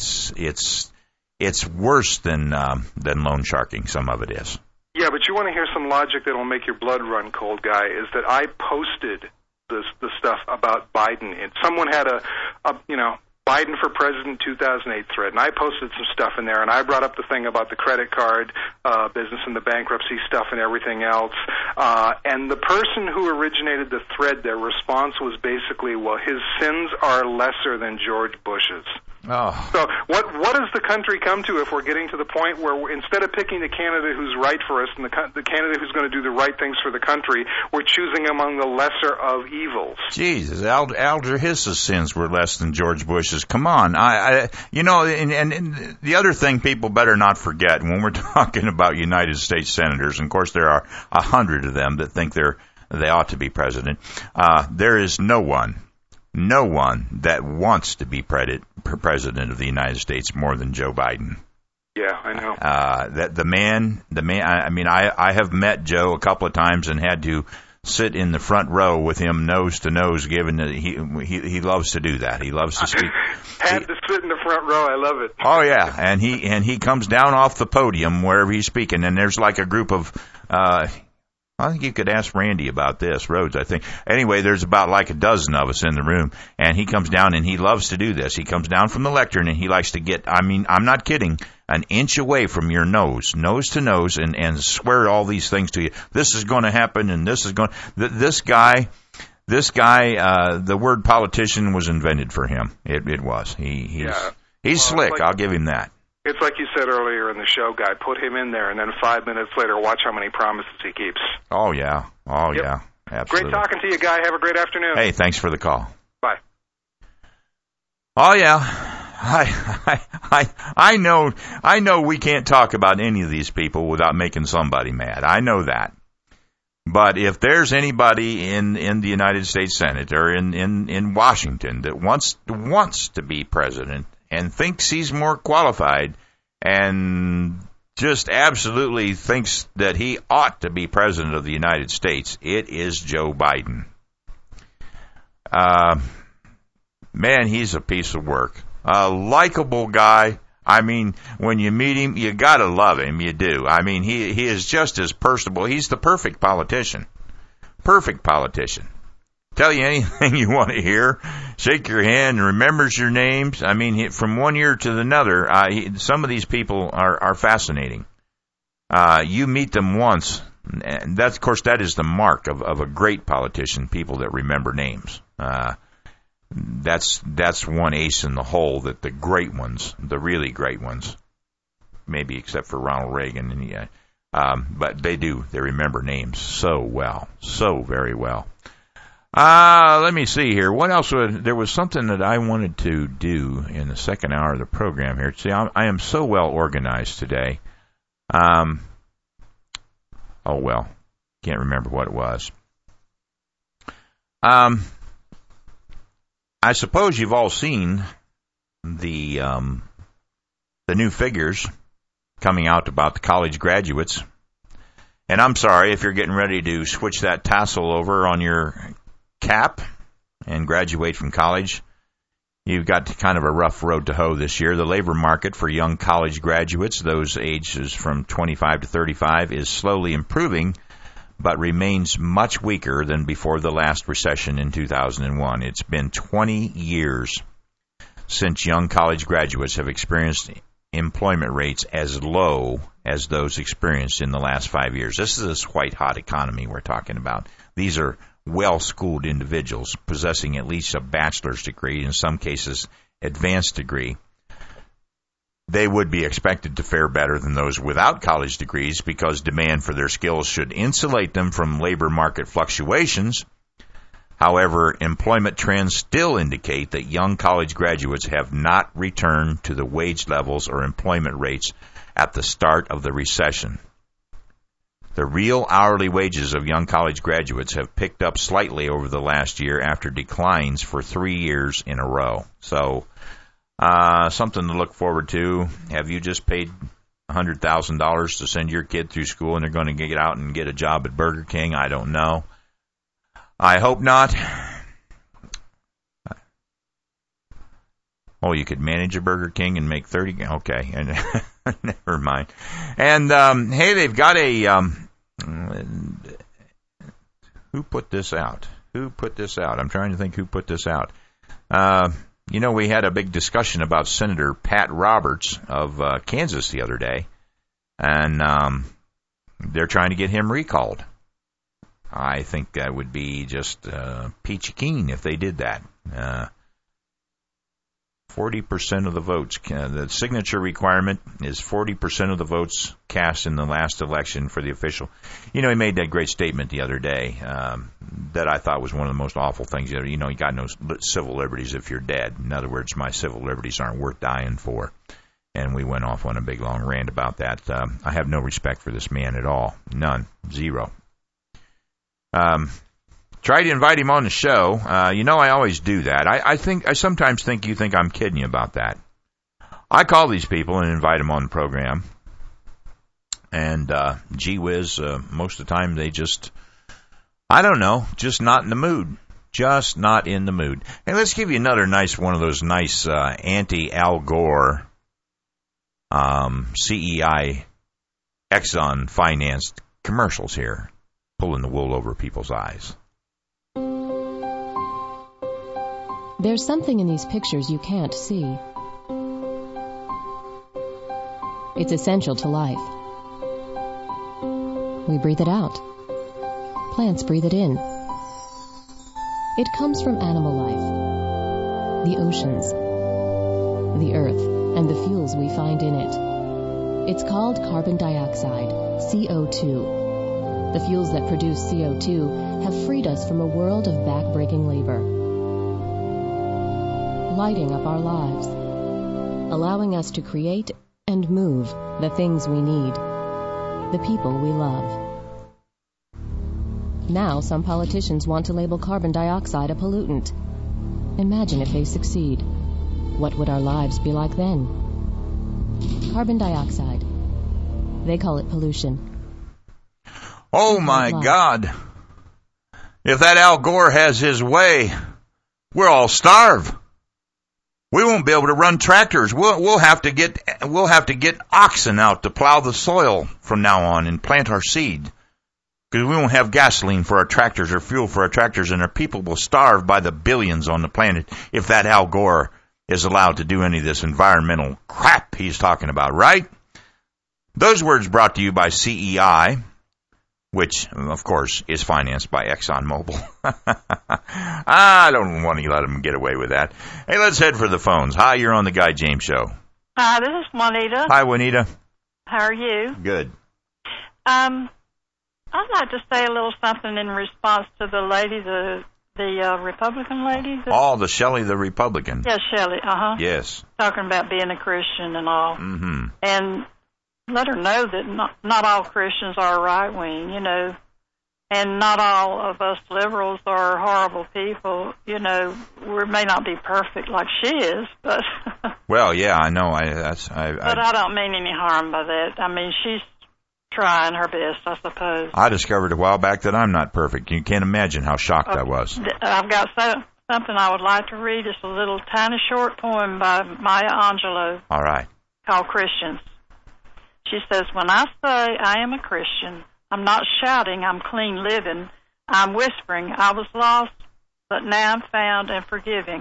It's worse than loan sharking. Some of it is. Yeah, but you want to hear some logic that'll make your blood run cold, Guy, is that I posted the stuff about Biden, and someone had a Biden for President 2008 thread, and I posted some stuff in there, and I brought up the thing about the credit card business and the bankruptcy stuff and everything else, and the person who originated the thread, their response was basically, well, his sins are lesser than George Bush's. Oh. So what does the country come to if we're getting to the point where instead of picking the candidate who's right for us and the candidate who's going to do the right things for the country, we're choosing among the lesser of evils? Jesus, Alger Hiss's sins were less than George Bush's. Come on, and the other thing people better not forget when we're talking about United States senators, and of course there are 100 of them that think they ought to be president. There is no one that wants to be president of the United States more than Joe Biden. Yeah, I know. That the man. I mean, I have met Joe a couple of times and had to sit in the front row with him nose to nose, given that he loves to do that. He loves to speak. Had to sit in the front row. I love it. Oh yeah, and he comes down off the podium wherever he's speaking, and there's like a group of. I think you could ask Randy about this, Rhodes, I think. Anyway, there's about like a dozen of us in the room, and he comes down, and he loves to do this. He comes down from the lectern, and he likes to get, I mean, I'm not kidding, an inch away from your nose to nose, and swear all these things to you. This is going to happen, and this is going This guy, the word politician was invented for him. It was. He's slick, I'll give him that. It's like you said earlier in the show, Guy. Put him in there, and then 5 minutes later, watch how many promises he keeps. Oh, yeah. Yeah. Absolutely. Great talking to you, Guy. Have a great afternoon. Hey, thanks for the call. Bye. Oh, yeah. I know we can't talk about any of these people without making somebody mad. I know that. But if there's anybody in the United States Senate or in Washington that wants to be president and thinks he's more qualified and just absolutely thinks that he ought to be president of the United States, it is Joe Biden. Man, he's a piece of work. A likable guy. I mean, when you meet him, you gotta love him. You do. I mean, he is just as personable. He's the perfect politician. Perfect politician. Tell you anything you want to hear, shake your hand, and remembers your names. I mean, from one year to another, some of these people are fascinating. You meet them once, and that's, of course, that is the mark of a great politician, people that remember names. That's one ace in the hole that the great ones, the really great ones, maybe except for Ronald Reagan, and but they remember names so well, so very well. Let me see here. What else? There was something that I wanted to do in the second hour of the program here. See, I am so well organized today. Oh well, can't remember what it was. I suppose you've all seen the new figures coming out about the college graduates. And I'm sorry if you're getting ready to switch that tassel over on your cap and graduate from college. You've got kind of a rough road to hoe this year. The labor market for young college graduates, those ages from 25 to 35, is slowly improving, but remains much weaker than before the last recession in 2001. It's been 20 years since young college graduates have experienced employment rates as low as those experienced in the last 5 years. This is this white-hot economy we're talking about. These are well-schooled individuals possessing at least a bachelor's degree, in some cases advanced degree. They would be expected to fare better than those without college degrees because demand for their skills should insulate them from labor market fluctuations. However, employment trends still indicate that young college graduates have not returned to the wage levels or employment rates at the start of the recession. The real hourly wages of young college graduates have picked up slightly over the last year after declines for 3 years in a row. So, something to look forward to. Have you just paid $100,000 to send your kid through school and they're going to get out and get a job at Burger King? I don't know. I hope not. Oh, you could manage a Burger King and make 30. Okay, and never mind. And hey, they've got a. Who put this out? Who put this out? I'm trying to think who put this out. You know, we had a big discussion about Senator Pat Roberts of Kansas the other day, and they're trying to get him recalled. I think that would be just peachy keen if they did that. 40% of the votes. The signature requirement is 40% of the votes cast in the last election for the official. You know, he made that great statement the other day that I thought was one of the most awful things. You know, you got no civil liberties if you're dead. In other words, my civil liberties aren't worth dying for. And we went off on a big, long rant about that. I have no respect for this man at all. None. Zero. Try to invite him on the show. You know, I always do that. I sometimes think you think I'm kidding you about that. I call these people and invite them on the program. And, gee whiz, most of the time they just, I don't know, just not in the mood. Just not in the mood. Hey, let's give you another one of those nice, anti-Al Gore, CEI, Exxon financed commercials here. Pulling the wool over people's eyes. There's something in these pictures you can't see. It's essential to life. We breathe it out. Plants breathe it in. It comes from animal life, the oceans, the earth, and the fuels we find in it. It's called carbon dioxide, CO2. The fuels that produce CO2 have freed us from a world of backbreaking labor, lighting up our lives, allowing us to create and move the things we need, the people we love. Now some politicians want to label carbon dioxide a pollutant. Imagine if they succeed. What would our lives be like then? Carbon dioxide. They call it pollution. Oh, my God. If that Al Gore has his way, we'll all starve. We won't be able to run tractors. We'll have to get oxen out to plow the soil from now on and plant our seed. Because we won't have gasoline for our tractors or fuel for our tractors, and our people will starve by the billions on the planet if that Al Gore is allowed to do any of this environmental crap he's talking about, right? Those words brought to you by CEI, which, of course, is financed by ExxonMobil. I don't want to let them get away with that. Hey, let's head for the phones. Hi, you're on the Guy James Show. Hi, this is Juanita. Hi, Juanita. How are you? Good. I'd like to say a little something in response to the lady, the Republican lady. The Shelley the Republican. Yeah, Shelley, Yes. Talking about being a Christian and all. Mm-hmm. And let her know that not all Christians are right-wing, you know, and not all of us liberals are horrible people. You know, we may not be perfect like she is, but... Well, yeah, I know. But I don't mean any harm by that. I mean, she's trying her best, I suppose. I discovered a while back that I'm not perfect. You can't imagine how shocked I was. I've got something I would like to read. It's a little tiny short poem by Maya Angelou. All right. Called Christians. She says, when I say I am a Christian, I'm not shouting I'm clean living. I'm whispering I was lost, but now I'm found and forgiven.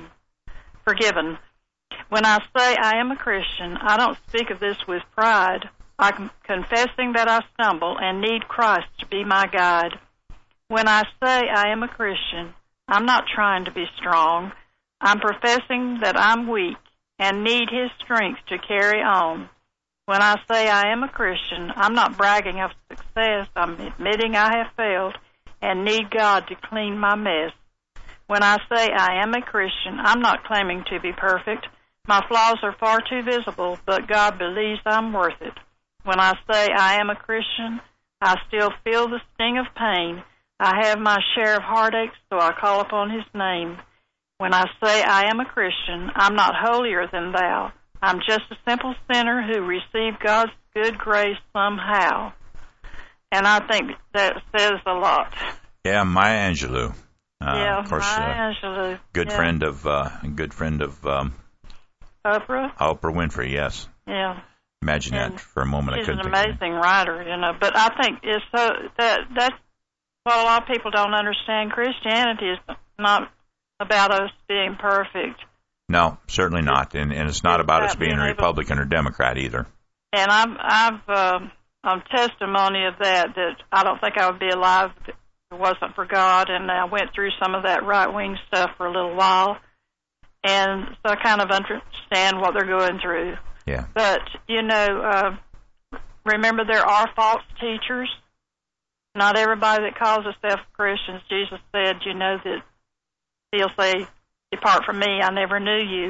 When I say I am a Christian, I don't speak of this with pride. I'm confessing that I stumble and need Christ to be my guide. When I say I am a Christian, I'm not trying to be strong. I'm professing that I'm weak and need His strength to carry on. When I say I am a Christian, I'm not bragging of success. I'm admitting I have failed and need God to clean my mess. When I say I am a Christian, I'm not claiming to be perfect. My flaws are far too visible, but God believes I'm worth it. When I say I am a Christian, I still feel the sting of pain. I have my share of heartaches, so I call upon His name. When I say I am a Christian, I'm not holier than thou. I'm just a simple sinner who received God's good grace somehow. And I think that says a lot. Yeah, Maya Angelou. Of course, Maya Angelou. Good friend of Oprah. Oprah Winfrey. Yes. Yeah. Imagine that for a moment. She's an amazing writer, you know. But I think it's that's what a lot of people don't understand. Christianity is not about us being perfect. No, certainly not, and it's not about us being a Republican or Democrat either. And I've on testimony of that I don't think I would be alive if it wasn't for God, and I went through some of that right-wing stuff for a little while, and so I kind of understand what they're going through. Yeah. But, you know, remember there are false teachers. Not everybody that calls themselves Christians, Jesus said, you know, that He'll say, depart from me, I never knew you.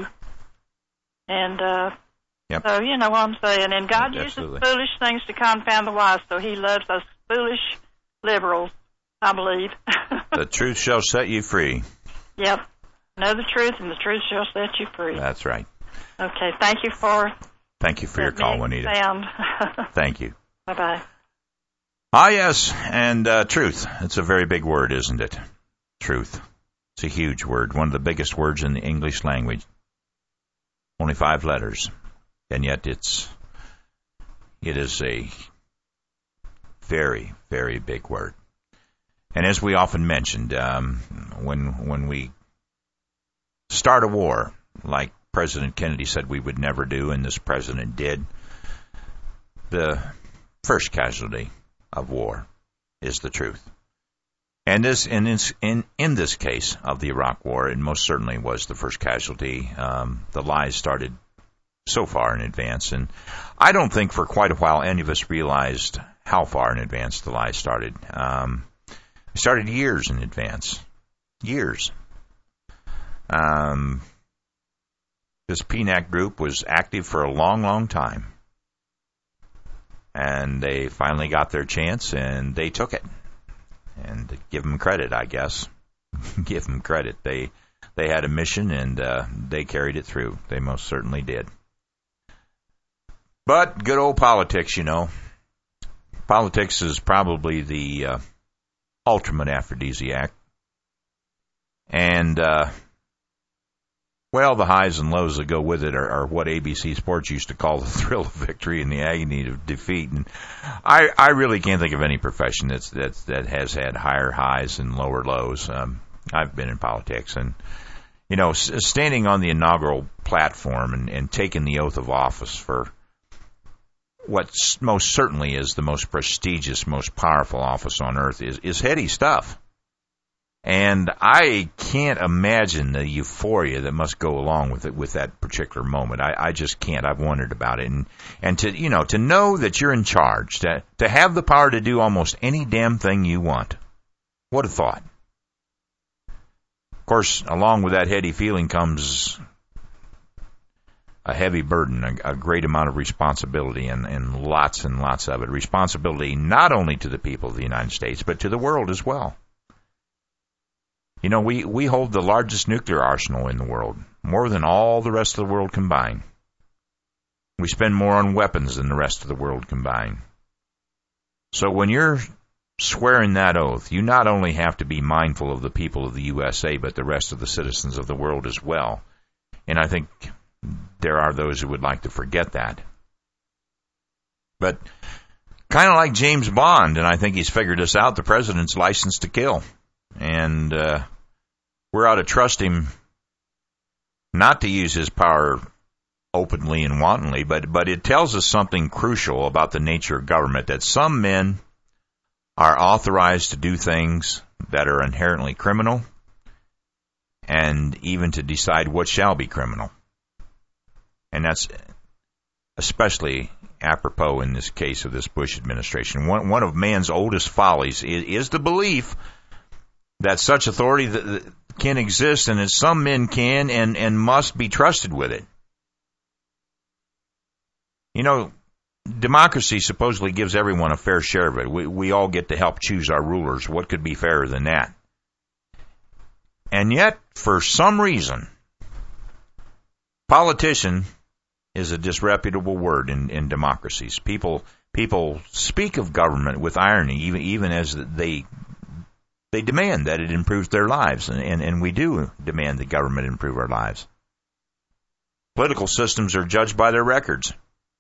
And so, you know what I'm saying. And God uses foolish things to confound the wise, so He loves us foolish liberals, I believe. The truth shall set you free. Yep. Know the truth, and the truth shall set you free. That's right. Okay, thank you for your call, Juanita. Thank you. Bye-bye. Ah, yes, and truth. It's a very big word, isn't it? Truth. It's a huge word, one of the biggest words in the English language. Only 5 letters, and yet it is a very, very big word. And as we often mentioned, when we start a war, like President Kennedy said we would never do, and this president did, the first casualty of war is the truth. And in this case of the Iraq War, it most certainly was the first casualty. The lies started so far in advance, and I don't think for quite a while any of us realized how far in advance the lies started. It started years in advance. Years. This PNAC group was active for a long, long time. And they finally got their chance, and they took it. And give them credit, I guess. Give them credit. They had a mission, and they carried it through. They most certainly did. But good old politics, you know. Politics is probably the ultimate aphrodisiac. And, well, the highs and lows that go with it are what ABC Sports used to call the thrill of victory and the agony of defeat. And I really can't think of any profession that has had higher highs and lower lows. I've been in politics, and you know, standing on the inaugural platform and taking the oath of office for what most certainly is the most prestigious, most powerful office on earth is heady stuff. And I can't imagine the euphoria that must go along with it, with that particular moment. I just can't. I've wondered about it. And to know that you're in charge, to have the power to do almost any damn thing you want. What a thought. Of course, along with that heady feeling comes a heavy burden, a great amount of responsibility, and lots of it. Responsibility not only to the people of the United States, but to the world as well. You know, we hold the largest nuclear arsenal in the world, more than all the rest of the world combined. We spend more on weapons than the rest of the world combined. So when you're swearing that oath, you not only have to be mindful of the people of the USA, but the rest of the citizens of the world as well. And I think there are those who would like to forget that. But kind of like James Bond, and I think he's figured this out, the president's licensed to kill. And we're out to trust him not to use his power openly and wantonly, but it tells us something crucial about the nature of government, that some men are authorized to do things that are inherently criminal, and even to decide what shall be criminal. And that's especially apropos in this case of this Bush administration. One of man's oldest follies is the belief that such authority that can exist, and that some men can and must be trusted with it. You know, democracy supposedly gives everyone a fair share of it. We all get to help choose our rulers. What could be fairer than that? And yet, for some reason, politician is a disreputable word in democracies. People speak of government with irony, even as they demand that it improves their lives, and we do demand that government improve our lives. Political systems are judged by their records.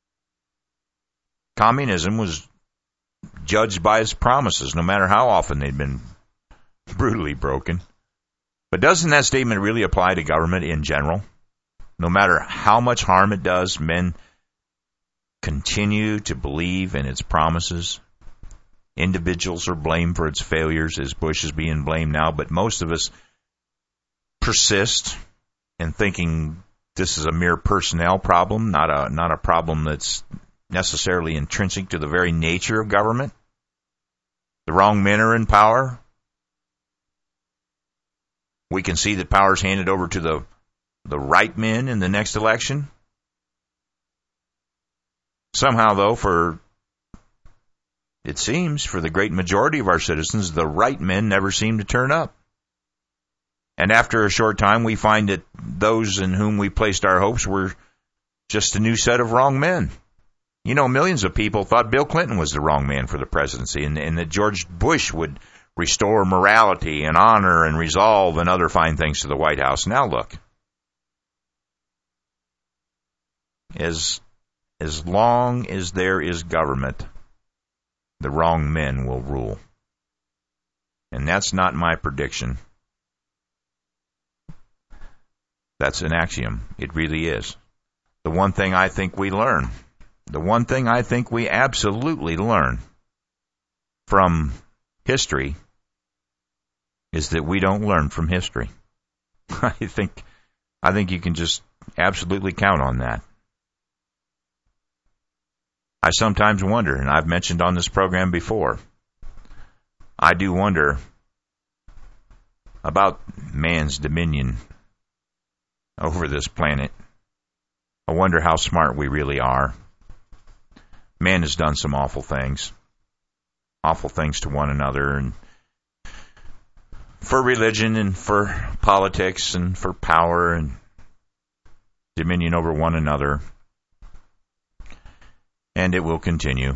Communism was judged by its promises, no matter how often they'd been brutally broken. But doesn't that statement really apply to government in general? No matter how much harm it does, men continue to believe in its promises. Individuals are blamed for its failures, as Bush is being blamed now, but most of us persist in thinking this is a mere personnel problem, not a problem that's necessarily intrinsic to the very nature of government. The wrong men are in power. We can see that power is handed over to the right men in the next election. Somehow, though, it seems, for the great majority of our citizens, the right men never seem to turn up. And after a short time, we find that those in whom we placed our hopes were just a new set of wrong men. You know, millions of people thought Bill Clinton was the wrong man for the presidency, and that George Bush would restore morality and honor and resolve and other fine things to the White House. Now look, as long as there is government, the wrong men will rule. And that's not my prediction. That's an axiom. It really is. The one thing I think we learn, the one thing I think we absolutely learn from history is that we don't learn from history. I think you can just absolutely count on that. I sometimes wonder, and I've mentioned on this program before, I do wonder about man's dominion over this planet. I wonder how smart we really are. Man has done some awful things to one another, and for religion and for politics and for power and dominion over one another. And it will continue.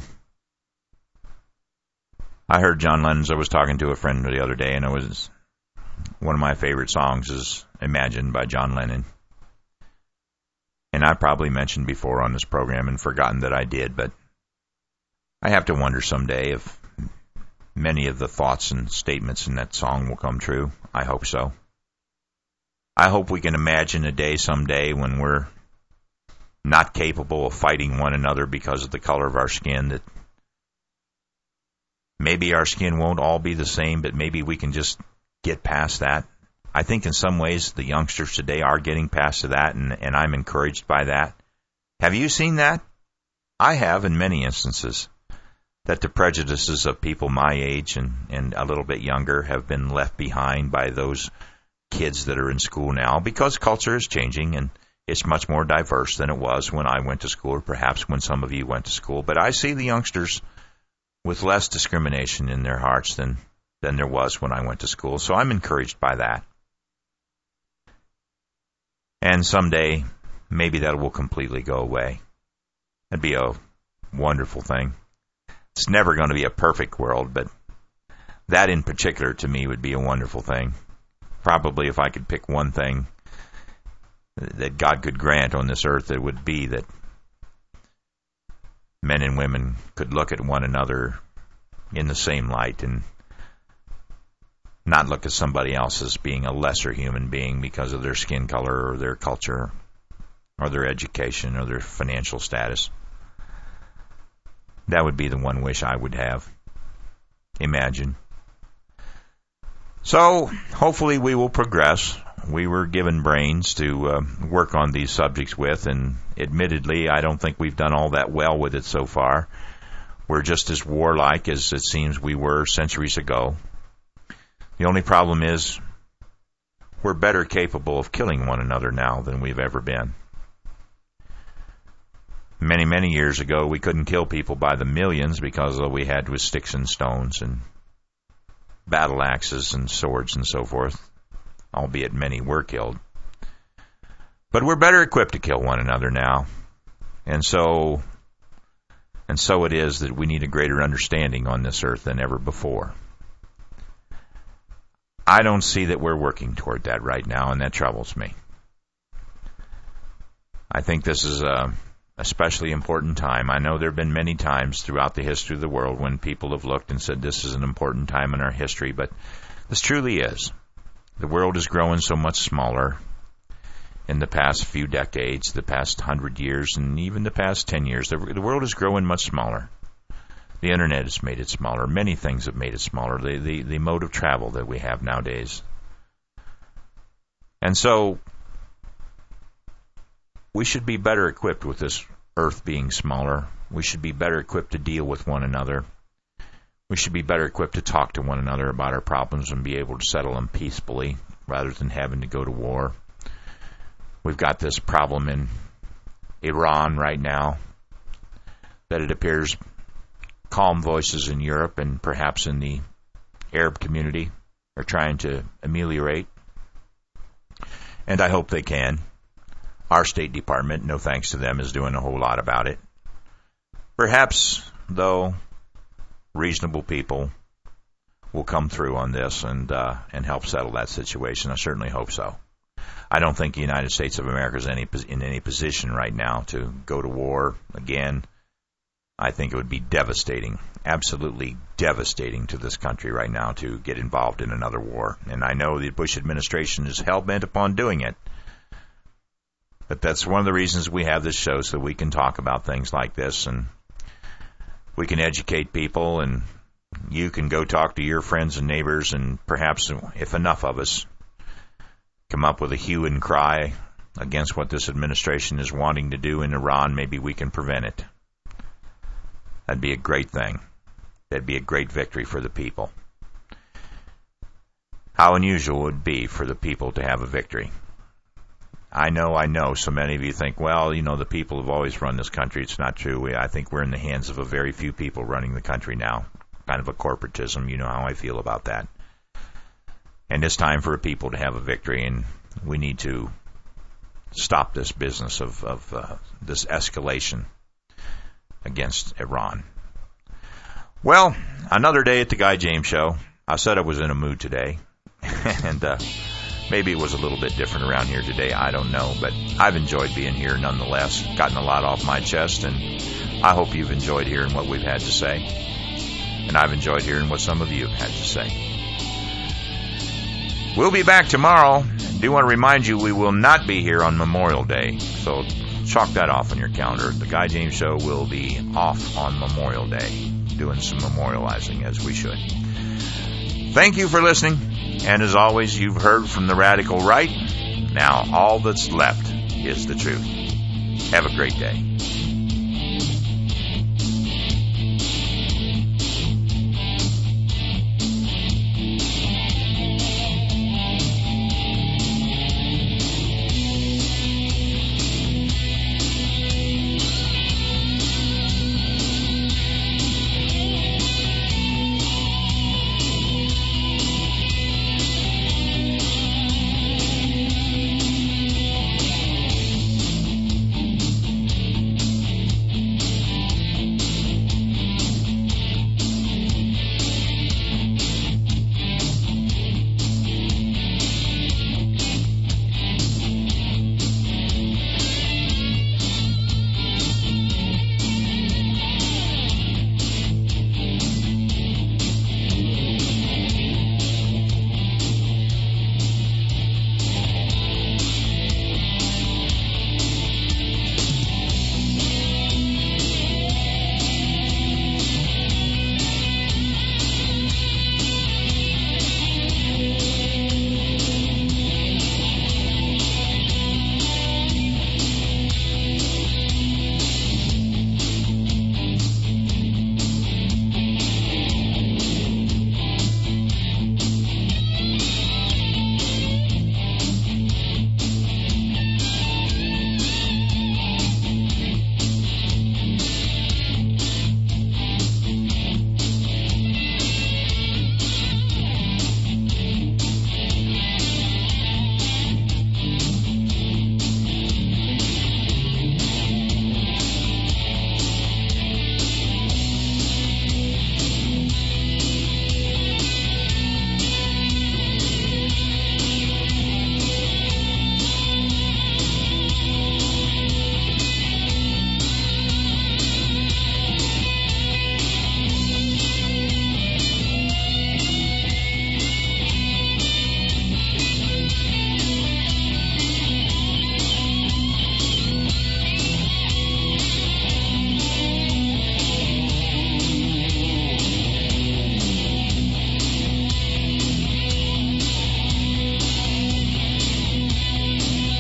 I heard John Lennon's. I was talking to a friend the other day, and it was one of my favorite songs is Imagine by John Lennon. And I probably mentioned before on this program and forgotten that I did, but I have to wonder someday if many of the thoughts and statements in that song will come true. I hope so. I hope we can imagine a day someday when we're not capable of fighting one another because of the color of our skin, that maybe our skin won't all be the same, but maybe we can just get past that. I think in some ways the youngsters today are getting past that, and I'm encouraged by that. Have you seen that? I have in many instances, that the prejudices of people my age and a little bit younger have been left behind by those kids that are in school now, because culture is changing and it's much more diverse than it was when I went to school, or perhaps when some of you went to school. But I see the youngsters with less discrimination in their hearts than there was when I went to school. So I'm encouraged by that. And someday, maybe that will completely go away. That'd be a wonderful thing. It's never going to be a perfect world, but that in particular to me would be a wonderful thing. Probably if I could pick one thing that God could grant on this earth, it would be that men and women could look at one another in the same light and not look at somebody else as being a lesser human being because of their skin color or their culture or their education or their financial status. That would be the one wish I would have. Imagine. So, hopefully we will progress. We were given brains to work on these subjects with, and admittedly, I don't think we've done all that well with it so far. We're just as warlike as it seems we were centuries ago. The only problem is we're better capable of killing one another now than we've ever been. Many, many years ago, we couldn't kill people by the millions because all we had was sticks and stones and battle axes and swords and so forth, albeit many were killed. But we're better equipped to kill one another now. And so it is that we need a greater understanding on this earth than ever before. I don't see that we're working toward that right now, and that troubles me. I think this is a especially important time. I know there have been many times throughout the history of the world when people have looked and said this is an important time in our history, but this truly is. The world is growing so much smaller in the past few decades, the past 100 years, and even the past 10 years. The world is growing much smaller. The internet has made it smaller. Many things have made it smaller. The mode of travel that we have nowadays. And so we should be better equipped with this earth being smaller. We should be better equipped to deal with one another. We should be better equipped to talk to one another about our problems and be able to settle them peacefully rather than having to go to war. We've got this problem in Iran right now that it appears calm voices in Europe and perhaps in the Arab community are trying to ameliorate. And I hope they can. Our State Department, no thanks to them, is doing a whole lot about it. Perhaps, though, reasonable people will come through on this and help settle that situation. I certainly hope so. I don't think the United States of America is in any position right now to go to war again. I think it would be devastating, absolutely devastating to this country right now to get involved in another war. And I know the Bush administration is hell-bent upon doing it. But that's one of the reasons we have this show, so we can talk about things like this and we can educate people, and you can go talk to your friends and neighbors, and perhaps if enough of us come up with a hue and cry against what this administration is wanting to do in Iran, maybe we can prevent it. That'd be a great thing. That'd be a great victory for the people. How unusual it would be for the people to have a victory. I know. So many of you think, well, you know, the people have always run this country. It's not true. I think we're in the hands of a very few people running the country now. Kind of a corporatism. You know how I feel about that. And it's time for people to have a victory, and we need to stop this business of this escalation against Iran. Well, another day at the Guy James Show. I said I was in a mood today, and maybe it was a little bit different around here today. I don't know, but I've enjoyed being here nonetheless. Gotten a lot off my chest, and I hope you've enjoyed hearing what we've had to say. And I've enjoyed hearing what some of you have had to say. We'll be back tomorrow. I do want to remind you we will not be here on Memorial Day, so chalk that off on your calendar. The Guy James Show will be off on Memorial Day, doing some memorializing as we should. Thank you for listening. And as always, you've heard from the radical right. Now all that's left is the truth. Have a great day.